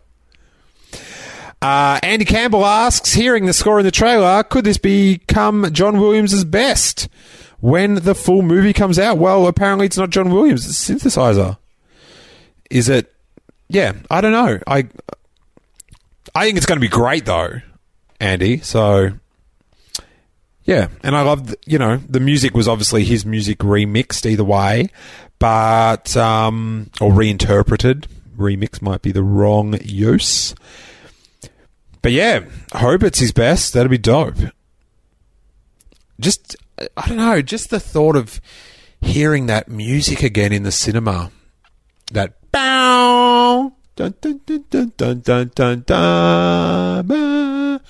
uh, Andy Campbell asks, hearing the score in the trailer, could this become John Williams' best when the full movie comes out? Well, apparently it's not John Williams, it's a synthesizer. Is it? Yeah, I don't know. I I think it's going to be great, though, Andy. So, yeah. And I love, you know, the music was obviously his music remixed either way, but, um, or reinterpreted. Remix might be the wrong use. But, yeah, I hope it's his best. That'd be dope. Just, I don't know, just the thought of hearing that music again in the cinema. That bow, dun dun dun dun dun dun dun dun. Bah.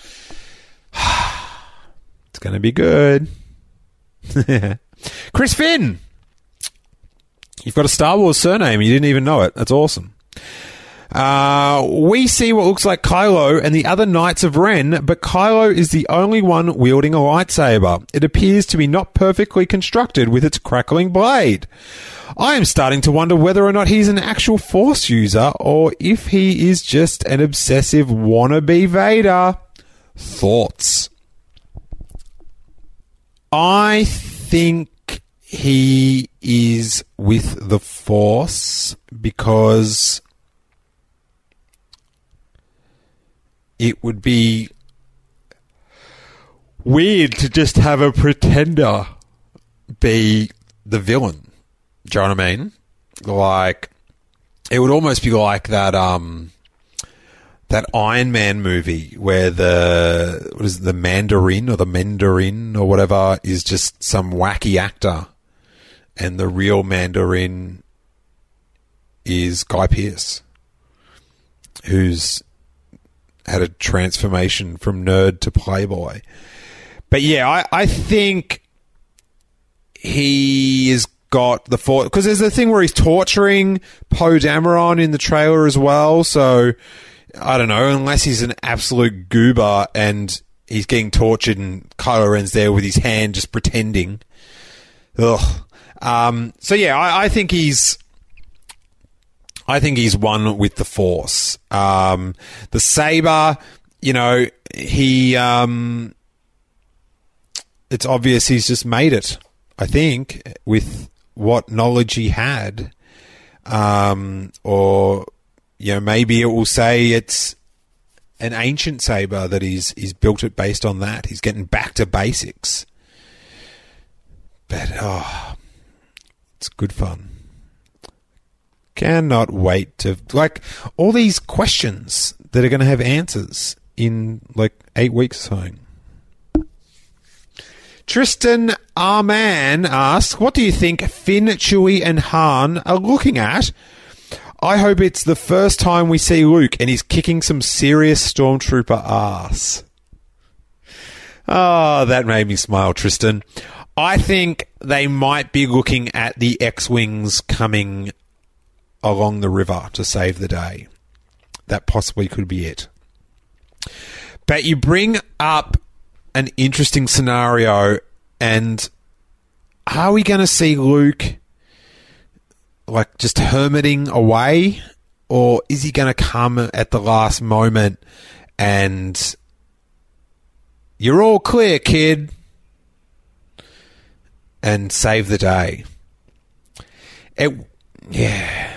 It's gonna be good. Chris Finn, you've got a Star Wars surname. You didn't even know it. That's awesome. Uh, we see what looks like Kylo and the other Knights of Ren, but Kylo is the only one wielding a lightsaber. It appears to be not perfectly constructed with its crackling blade. I am starting to wonder whether or not he's an actual Force user or if he is just an obsessive wannabe Vader. Thoughts? I think he is with the Force because it would be weird to just have a pretender be the villain. Do you know what I mean? Like, it would almost be like that um, that Iron Man movie where the, what is it, the Mandarin or the Mandarin or whatever is just some wacky actor, and the real Mandarin is Guy Pearce, who's had a transformation from nerd to playboy. But yeah, I, I think he is got the Force, because there's the thing where he's torturing Poe Dameron in the trailer as well. So I don't know, unless he's an absolute goober and he's getting tortured and Kylo Ren's there with his hand just pretending. Ugh. Um, so yeah, I, I think he's, I think he's one with the Force. Um, the saber, you know, he, um, it's obvious he's just made it, I think, with what knowledge he had. Um, or, you know, maybe it will say it's an ancient saber that he's, he's built it based on that. He's getting back to basics. But, oh, it's good fun. Cannot wait to, like, all these questions that are going to have answers in, like, eight weeks or so. Tristan Arman asks, what do you think Finn, Chewie, and Han are looking at? I hope it's the first time we see Luke and he's kicking some serious Stormtrooper ass. Oh, that made me smile, Tristan. I think they might be looking at the X-Wings coming along the river to save the day. That possibly could be it. But you bring up an interesting scenario, and are we going to see Luke like just hermiting away, or is he going to come at the last moment and you're all clear, kid, and save the day? It, yeah.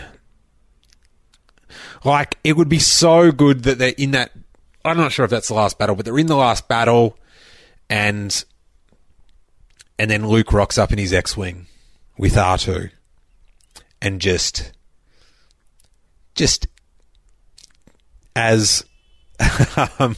Like, it would be so good that they're in that, I'm not sure if that's the last battle, but they're in the last battle, and and then Luke rocks up in his X-Wing with R two and just, just as, um,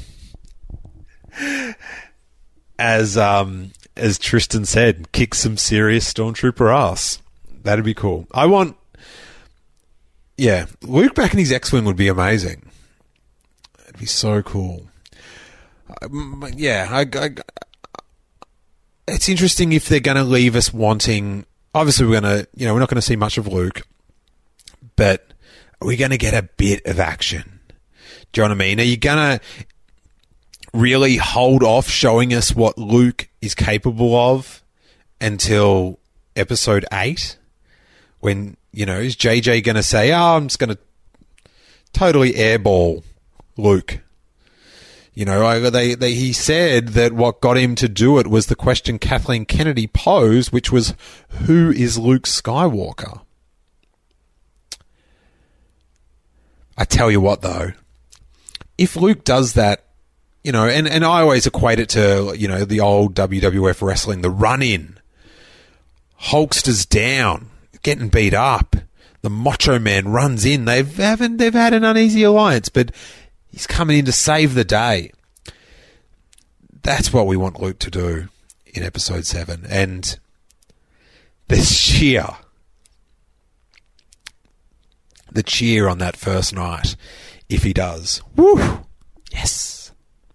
as, um, as Tristan said, kick some serious Stormtrooper ass. That'd be cool. I want, yeah, Luke back in his X-Wing would be amazing. It'd be so cool. Um, yeah, I, I, it's interesting if they're going to leave us wanting. Obviously, we're going to, you know, we're not going to see much of Luke, but are we going to get a bit of action? Do you know what I mean? Are you going to really hold off showing us what Luke is capable of until episode eight? When, you know, is J J going to say, oh, I'm just going to totally airball Luke? You know, I, they, they, he said that what got him to do it was the question Kathleen Kennedy posed, which was, who is Luke Skywalker? I tell you what, though, if Luke does that, you know, and, and I always equate it to, you know, the old W W F wrestling, the run-in, Hulkster's down, getting beat up, the Macho Man runs in. They've haven't they've had an uneasy alliance, but he's coming in to save the day. That's what we want Luke to do in episode seven. And the cheer, the cheer on that first night, if he does. Woo! Yes.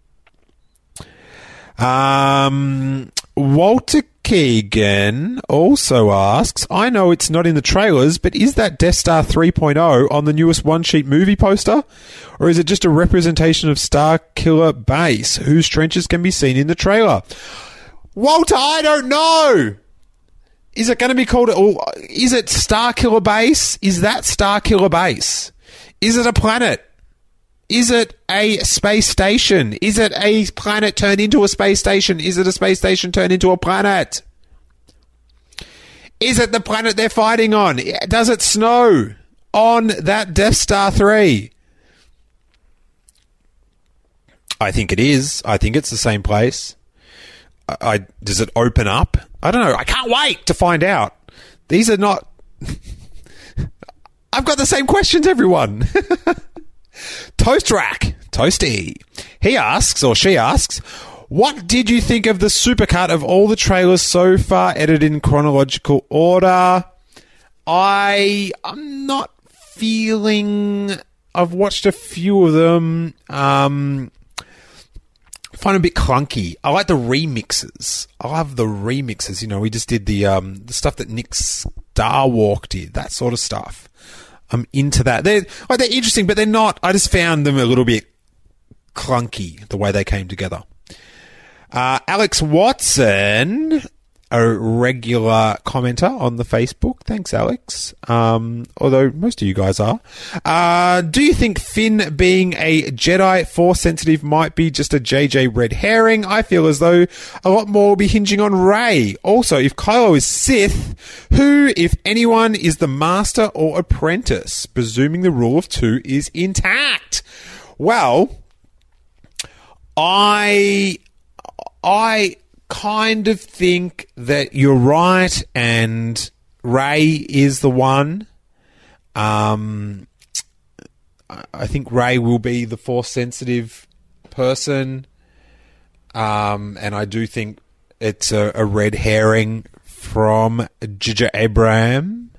Um, Walter Keegan also asks, I know it's not in the trailers, but is that Death Star three point oh on the newest one-sheet movie poster? Or is it just a representation of Star Killer Base, whose trenches can be seen in the trailer? Walter, I don't know. Is it going to be called... Is it Star Killer Base? Is that Star Killer Base? Is it a planet? Is it a space station? Is it a planet turned into a space station? Is it a space station turned into a planet? Is it the planet they're fighting on? Does it snow on that Death Star three? I think it is. I think it's the same place. I, I does it open up? I don't know. I can't wait to find out. These are not... I've got the same questions, everyone. Toast Rack, Toasty. He asks, or she asks, what did you think of the supercut of all the trailers so far edited in chronological order? I, I'm not feeling... I've watched a few of them. Um, I find them a bit clunky. I like the remixes. I love the remixes. You know, we just did the um, the stuff that Nick Starwalk did, that sort of stuff. I'm into that. They're, like, they're interesting, but they're not. I just found them a little bit clunky, the way they came together. Uh, Alex Watson, a regular commenter on the Facebook. Thanks, Alex. Um, although most of you guys are. Uh, do you think Finn being a Jedi Force sensitive might be just a J J red herring? I feel as though a lot more will be hinging on Rey. Also, if Kylo is Sith, who, if anyone, is the master or apprentice? Presuming the rule of two is intact. Well, I... I... kind of think that you're right, and Rey is the one. Um, I think Rey will be the Force-sensitive person. Um, and I do think it's a, a red herring from J J Abrams.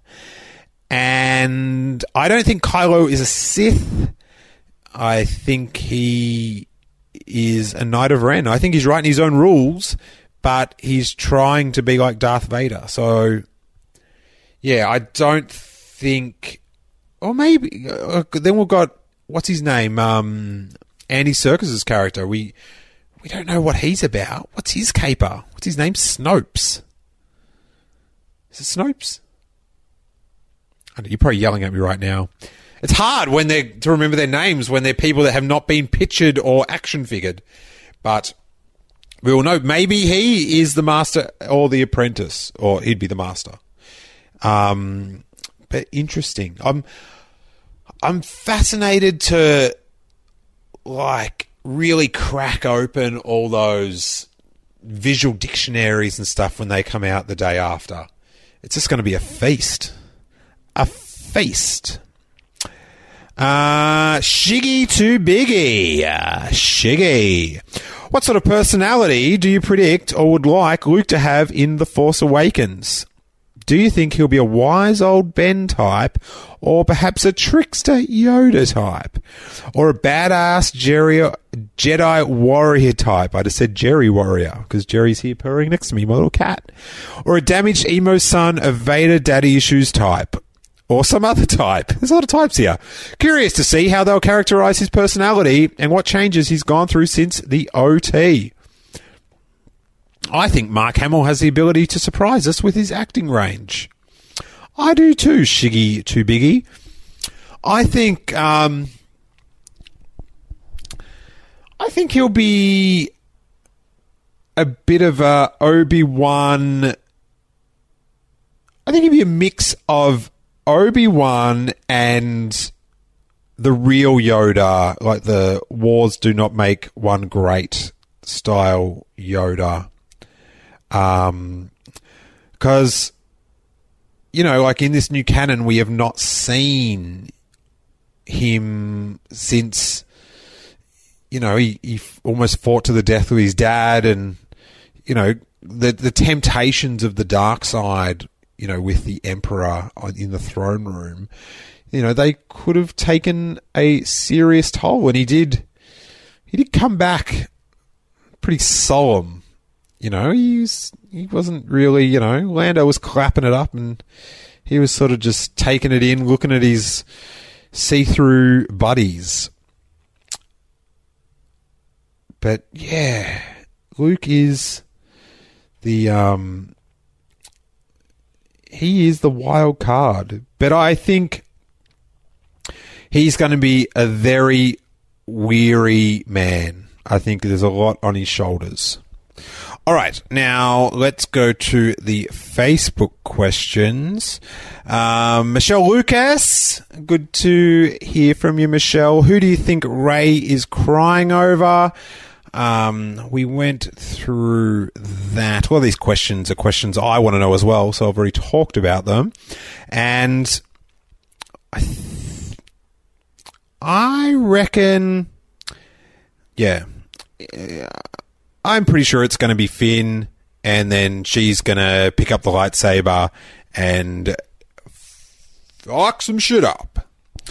And I don't think Kylo is a Sith. I think he is a Knight of Ren. I think he's writing his own rules, but he's trying to be like Darth Vader. So, yeah, I don't think... Or maybe... Uh, then we've got... What's his name? Um, Andy Serkis's character. We we don't know what he's about. What's his caper? What's his name? Snopes. Is it Snopes? I know, you're probably yelling at me right now. It's hard when they're to remember their names when they're people that have not been pictured or action figured. But we all know maybe he is the master or the apprentice, or he'd be the master. Um, but interesting. I'm I'm fascinated to like really crack open all those visual dictionaries and stuff when they come out the day after. It's just going to be a feast. A feast. Uh, Shiggy to Biggie. Uh, Shiggy. What sort of personality do you predict or would like Luke to have in The Force Awakens? Do you think he'll be a wise old Ben type, or perhaps a trickster Yoda type, or a badass Jerry, Jedi warrior type? I just said Jerry warrior because Jerry's here purring next to me, my little cat. Or a damaged emo son of Vader daddy issues type, or some other type. There's a lot of types here. Curious to see how they'll characterize his personality and what changes he's gone through since the O T. I think Mark Hamill has the ability to surprise us with his acting range. I do too, Shiggy to Biggie. I think, um, I think he'll be a bit of a Obi-Wan. I think he'll be a mix of Obi-Wan and the real Yoda, like the wars do not make one great style Yoda. Um, because, you know, like in this new canon, we have not seen him since, you know, he, he almost fought to the death with his dad, and, you know, the the temptations of the dark side, you know, with the Emperor in the throne room, you know, they could have taken a serious toll, and he did, he did come back pretty solemn. You know, he, was, he wasn't really, you know, Lando was clapping it up and he was sort of just taking it in, looking at his see-through buddies. But, yeah, Luke is the, um, he is the wild card. But I think he's going to be a very weary man. I think there's a lot on his shoulders. All right, now let's go to the Facebook questions. Um, Michelle Lucas, good to hear from you, Michelle. Who do you think Rey is crying over? Um, we went through that. Well, these questions are questions I want to know as well, so I've already talked about them. And I, th- I reckon, yeah, yeah. I'm pretty sure it's going to be Finn, and then she's going to pick up the lightsaber and fuck some shit up.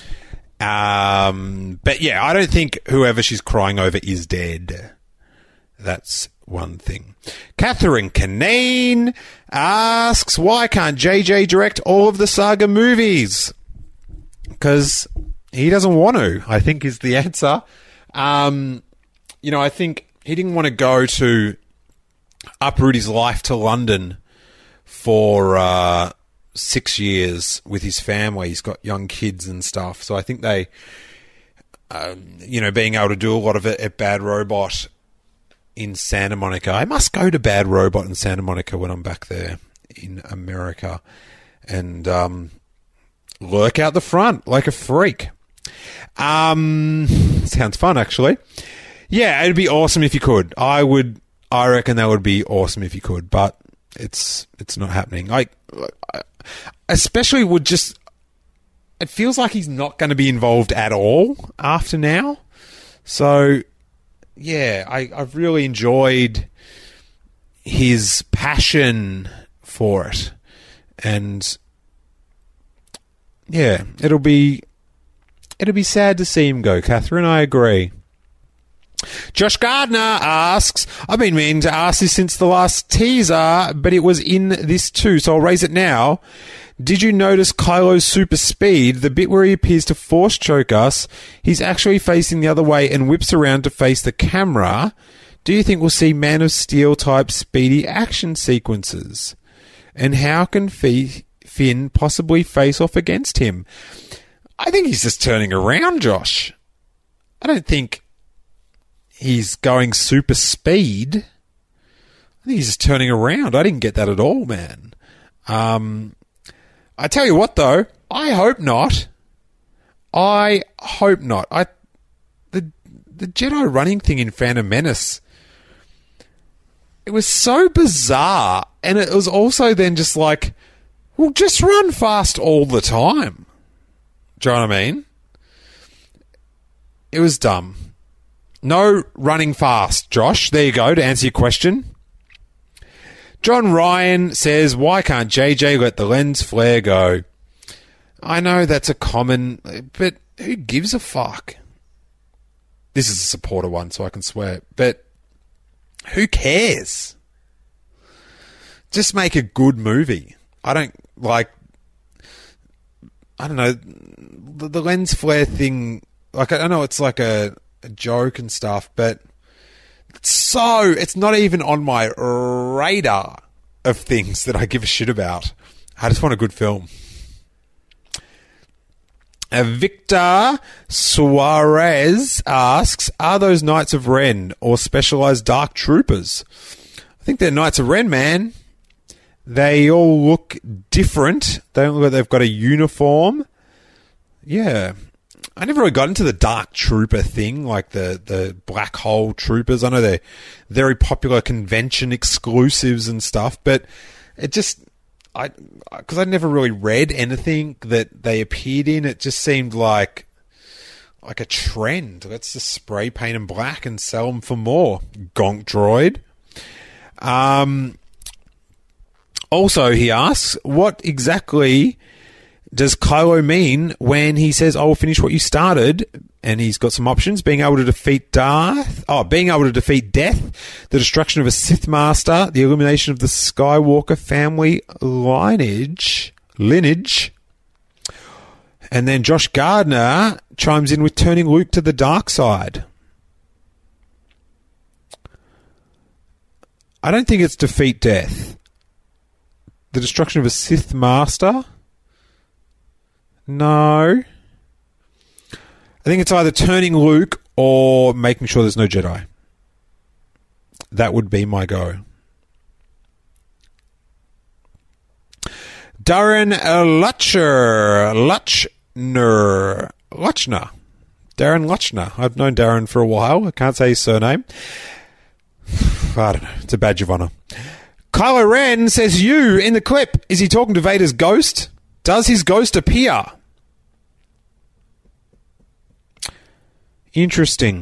Um, but yeah, I don't think whoever she's crying over is dead. That's one thing. Catherine Canane asks, why can't J J direct all of the saga movies? Because he doesn't want to, I think is the answer. Um, you know, I think he didn't want to go to uproot his life to London for uh, six years with his family. He's got young kids and stuff. So I think they, um, you know, being able to do a lot of it at Bad Robot in Santa Monica. I must go to Bad Robot in Santa Monica when I'm back there in America and um, lurk out the front like a freak. Um, sounds fun, actually. Yeah, it'd be awesome if you could. I would. I reckon that would be awesome if you could, but it's it's not happening. I, I especially would just. it feels like he's not going to be involved at all after now. So, yeah, I, I've really enjoyed his passion for it. And, yeah, it'll be it'll be sad to see him go, Catherine. I agree. Josh Gardner asks, I've been meaning to ask this since the last teaser, but it was in this too, so I'll raise it now. Did you notice Kylo's super speed, the bit where he appears to force choke us? He's actually facing the other way and whips around to face the camera. Do you think we'll see Man of Steel type speedy action sequences? And how can F- Finn possibly face off against him? I think he's just turning around, Josh. I don't think he's going super speed. I think he's just turning around. I didn't get that at all, man. Um, I tell you what, though, I hope not. I hope not. I the the Jedi running thing in Phantom Menace, it was so bizarre, and it was also then just like, well, just run fast all the time. Do you know what I mean? It was dumb. No running fast, Josh. There you go, to answer your question. John Ryan says, why can't J J let the lens flare go? I know that's a common, but who gives a fuck? This is a supporter one, so I can swear. But who cares? Just make a good movie. I don't, like, I don't know, the, the lens flare thing, like, I know it's like a, a joke and stuff, but it's so, it's not even on my radar of things that I give a shit about. I just want a good film. Uh, Victor Suarez asks, are those Knights of Ren or specialized Dark Troopers? I think they're Knights of Ren, man. They all look different. They don't look like they've got a uniform. Yeah. I never really got into the Dark Trooper thing, like the, the Black Hole Troopers. I know they're very popular convention exclusives and stuff, but it just, I, because I'd never really read anything that they appeared in, it just seemed like, like a trend. Let's just spray paint them black and sell them for more. Gonk droid. Um, also, he asks, what exactly does Kylo mean when he says, I will finish what you started? And he's got some options. Being able to defeat Darth. Oh, being able to defeat death. The destruction of a Sith Master. The elimination of the Skywalker family lineage. Lineage. And then Josh Gardner chimes in with turning Luke to the dark side. I don't think it's defeat death. The destruction of a Sith Master. No. I think it's either turning Luke or making sure there's no Jedi. That would be my go. Darren Lutcher. Lutchner. Lutchner. Darren Lutchner. I've known Darren for a while. I can't say his surname. I don't know. It's a badge of honor. Kylo Ren says, you in the clip. Is he talking to Vader's ghost? Does his ghost appear? Interesting.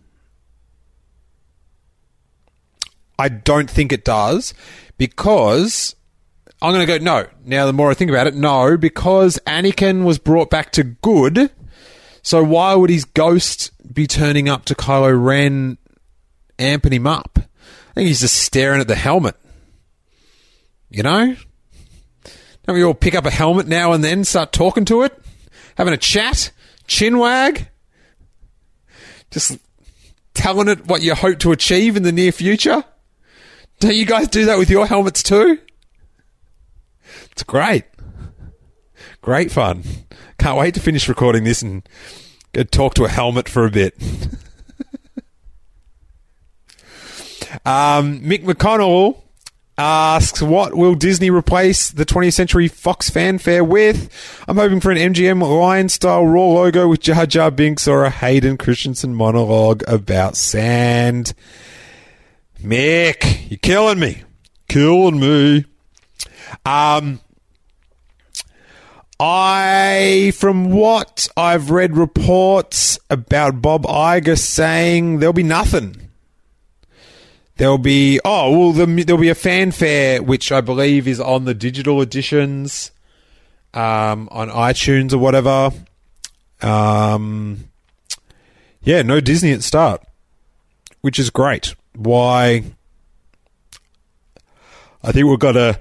I don't think it does, because I'm going to go, no. Now, the more I think about it, no, because Anakin was brought back to good, so why would his ghost be turning up to Kylo Ren, amping him up? I think he's just staring at the helmet. You know? Don't we all pick up a helmet now and then, start talking to it? Having a chat? Chin wag? Just telling it what you hope to achieve in the near future? Don't you guys do that with your helmets too? It's great. Great fun. Can't wait to finish recording this and go talk to a helmet for a bit. um, Mick McConnell asks, what will Disney replace the twentieth Century Fox fanfare with? I'm hoping for an M G M Lion-style Raw logo with Jar Jar Binks or a Hayden Christensen monologue about sand. Mick, you're killing me. Killing me. Um, I, from what I've read reports about Bob Iger saying there'll be nothing. There'll be, oh, well, the, there'll be a fanfare, which I believe is on the digital editions, um, on iTunes or whatever. Um, yeah, no Disney at start, which is great. Why? I think we've got to...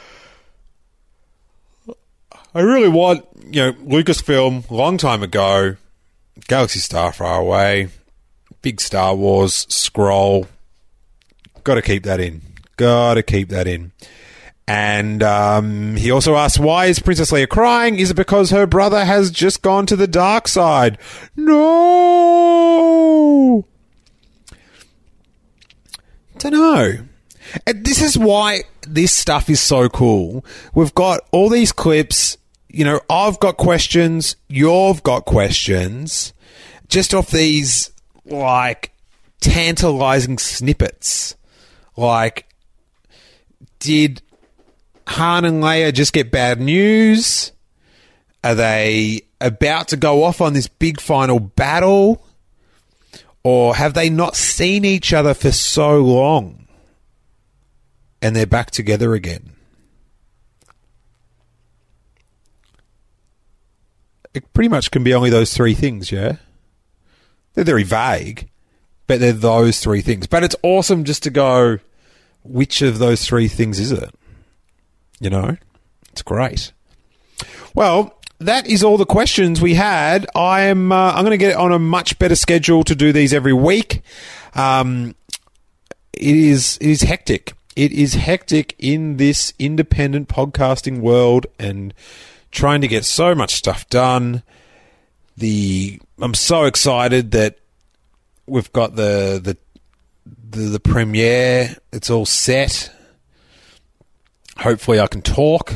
I really want, you know, Lucasfilm, long time ago, Galaxy Star far away, big Star Wars scroll. Got to keep that in. Got to keep that in. And um, he also asks, why is Princess Leia crying? Is it because her brother has just gone to the dark side? No! Don't know. And this is why this stuff is so cool. We've got all these clips. You know, I've got questions. You've got questions. Just off these, like, tantalizing snippets. Like, did Han and Leia just get bad news? Are they about to go off on this big final battle? Or have they not seen each other for so long? And they're back together again. It pretty much can be only those three things, yeah? They're very vague, but they're those three things. But it's awesome just to go, which of those three things is it? You know? It's great. Well, that is all the questions we had. I'm uh, I'm going to get on a much better schedule to do these every week. Um, it is it is hectic. It is hectic in this independent podcasting world and trying to get so much stuff done. The I'm so excited that we've got the the the, the premiere. It's all set. Hopefully, I can talk.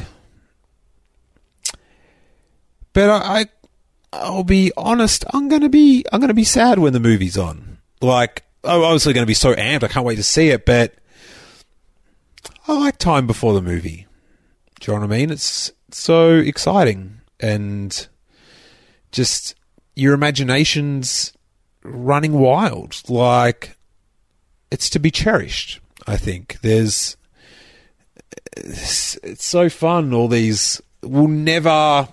But I, I I'll be honest. I'm gonna be I'm gonna be sad when the movie's on. Like, I'm obviously going to be so amped. I can't wait to see it. But I like time before the movie. Do you know what I mean? It's so exciting and just your imagination's running wild. Like, it's to be cherished, I think. There's it's, it's so fun. All these will never...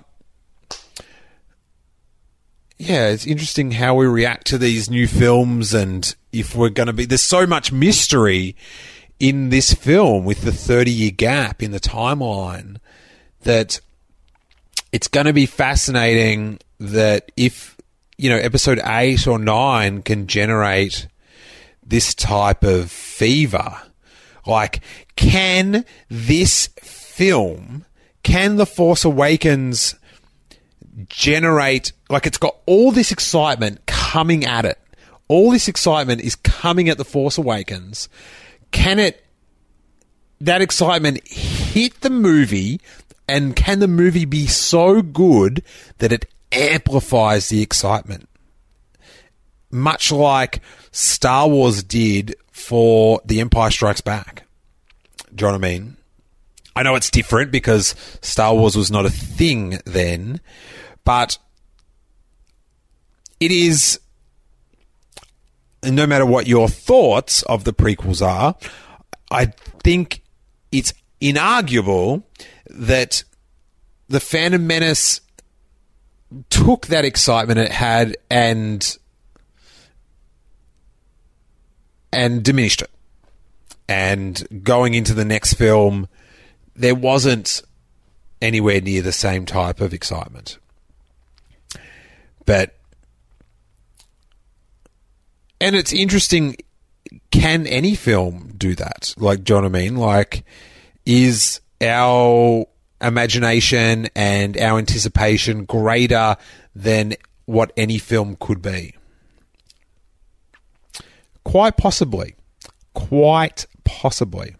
Yeah, it's interesting how we react to these new films and if we're going to be... There's so much mystery in this film with the thirty-year gap in the timeline that it's going to be fascinating that if, you know, episode eight or nine can generate this type of fever, like, can this film, can The Force Awakens generate, like, it's got all this excitement coming at it. All this excitement is coming at The Force Awakens. Can it, that excitement hit the movie, and can the movie be so good that it amplifies the excitement? Much like Star Wars did for The Empire Strikes Back. Do you know what I mean? I know it's different because Star Wars was not a thing then, but it is, no matter what your thoughts of the prequels are, I think it's inarguable that The Phantom Menace took that excitement it had and and diminished it. And going into the next film, there wasn't anywhere near the same type of excitement. But, and it's interesting, can any film do that? Like, do you know what I mean? Like, is our imagination and our anticipation greater than what any film could be? Quite possibly. Quite possibly.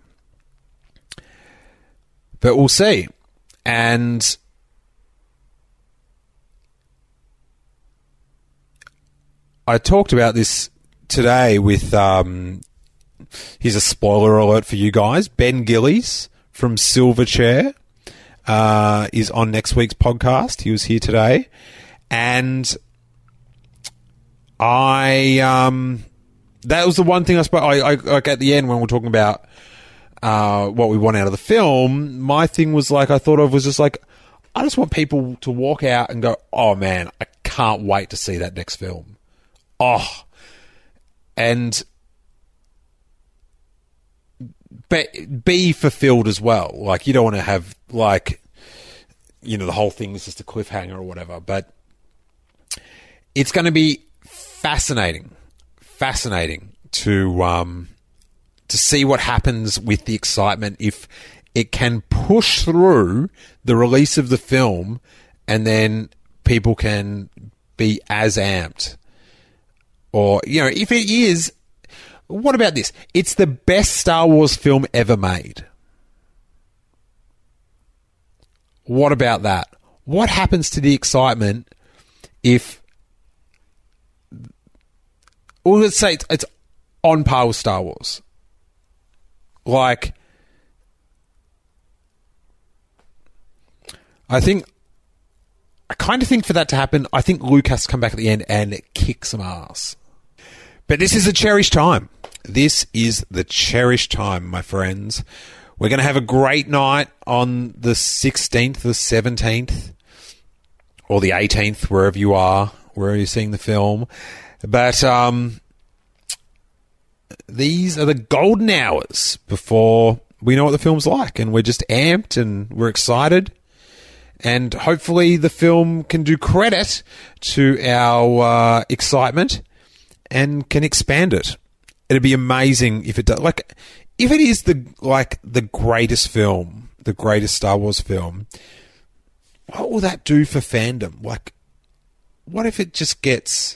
But we'll see. And I talked about this today with, um, here's a spoiler alert for you guys, Ben Gillies from Silverchair. uh, is on next week's podcast. He was here today. And I, um, that was the one thing I spoke, I, I, like at the end when we're talking about, uh, what we want out of the film, my thing was like, I thought of was just like, I just want people to walk out and go, oh man, I can't wait to see that next film. Oh, and be, be fulfilled as well. Like, you don't want to have, like, you know, the whole thing is just a cliffhanger or whatever, but it's going to be fascinating, fascinating to um, to see what happens with the excitement if it can push through the release of the film and then people can be as amped. Or, you know, if it is, what about this? It's the best Star Wars film ever made. What about that? What happens to the excitement if, well, let's say it's, it's on par with Star Wars? Like, I think, I kind of think for that to happen, I think Luke has to come back at the end and kick some ass. But this is a cherished time. This is the cherished time, my friends. We're going to have a great night on the sixteenth, the seventeenth, or the eighteenth, wherever you are, wherever you're seeing the film. But um, these are the golden hours before we know what the film's like, and we're just amped and we're excited. And hopefully the film can do credit to our uh, excitement and can expand it. It'd be amazing if it does. Like, if it is the like the greatest film, the greatest Star Wars film, what will that do for fandom? Like, what if it just gets,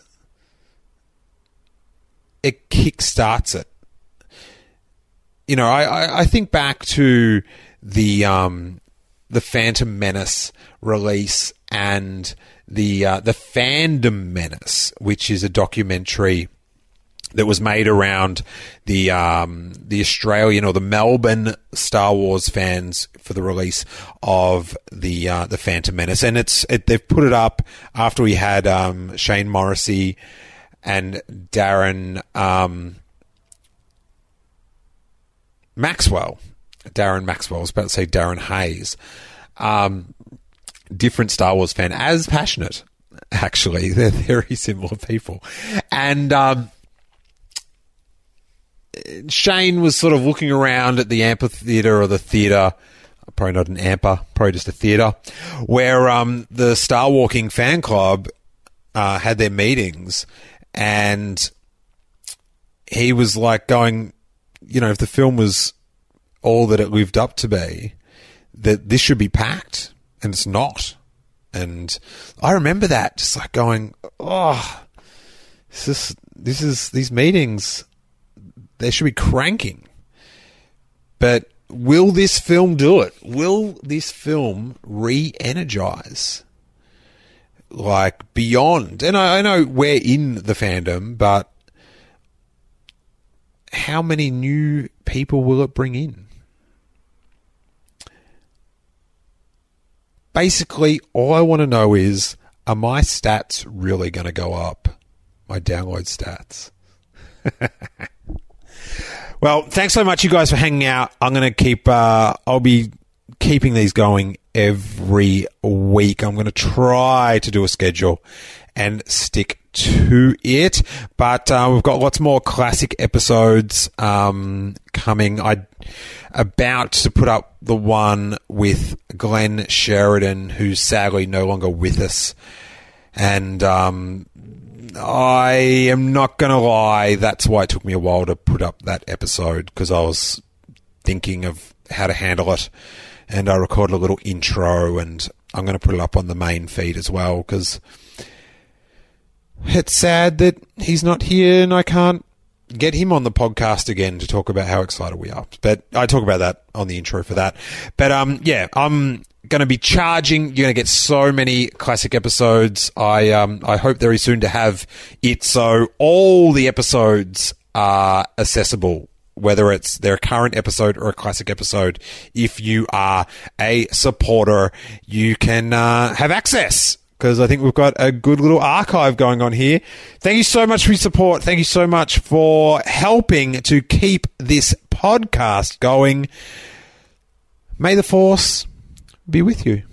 it kickstarts it? You know, I, I, I think back to the um, the Phantom Menace release and the uh, the Fandom Menace, which is a documentary that was made around the um, the Australian or the Melbourne Star Wars fans for the release of the uh, the Phantom Menace, and it's it, they've put it up after we had um, Shane Morrissey and Darren um, Maxwell. Darren Maxwell. I was about to say Darren Hayes. Um, different Star Wars fan, as passionate. Actually, they're very similar people, and. Um, Shane was sort of looking around at the amphitheatre or the theatre, probably not an amper, probably just a theatre, where um, the Star Walking fan club uh, had their meetings, and he was like going, you know, if the film was all that it lived up to be, that this should be packed, and it's not. And I remember that, just like going, oh, this is, this is these meetings, they should be cranking. But will this film do it? Will this film re-energize? Like, beyond. And I, I know we're in the fandom, but how many new people will it bring in? Basically, all I want to know is, are my stats really going to go up? My download stats. Well, thanks so much, you guys, for hanging out. I'm going to keep, uh, I'll be keeping these going every week. I'm going to try to do a schedule and stick to it. But uh, we've got lots more classic episodes um, coming. I'm about to put up the one with Glenn Sheridan, who's sadly no longer with us. And um, I am not going to lie, that's why it took me a while to put up that episode, because I was thinking of how to handle it. And I recorded a little intro, and I'm going to put it up on the main feed as well, because it's sad that he's not here and I can't get him on the podcast again to talk about how excited we are. But I talk about that on the intro for that. But um, yeah, I'm going to be charging. You're going to get so many classic episodes. I um, I hope very soon to have it so all the episodes are accessible whether it's their current episode or a classic episode. If you are a supporter, you can uh, have access, because I think we've got a good little archive going on here. Thank you so much for your support. Thank you so much for helping to keep this podcast going. May the Force be with you.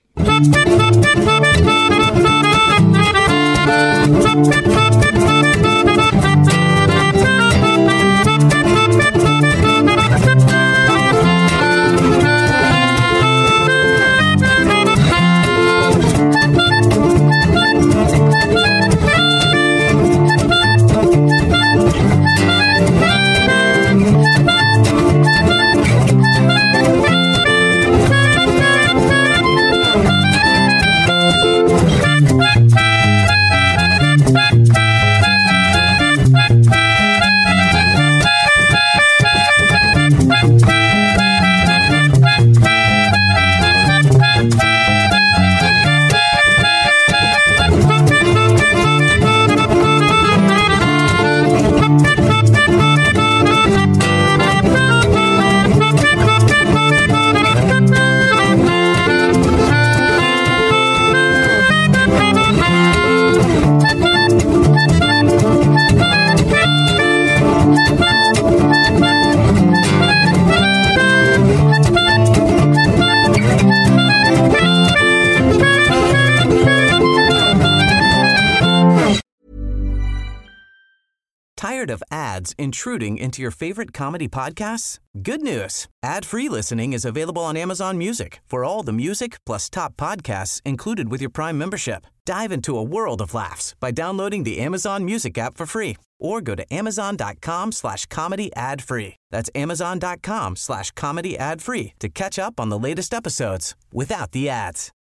Tired of ads intruding into your favorite comedy podcasts? Good news. Ad-free listening is available on Amazon Music for all the music plus top podcasts included with your Prime membership. Dive into a world of laughs by downloading the Amazon Music app for free or go to amazon.com slash comedy ad free. That's amazon.com slash comedy ad free to catch up on the latest episodes without the ads.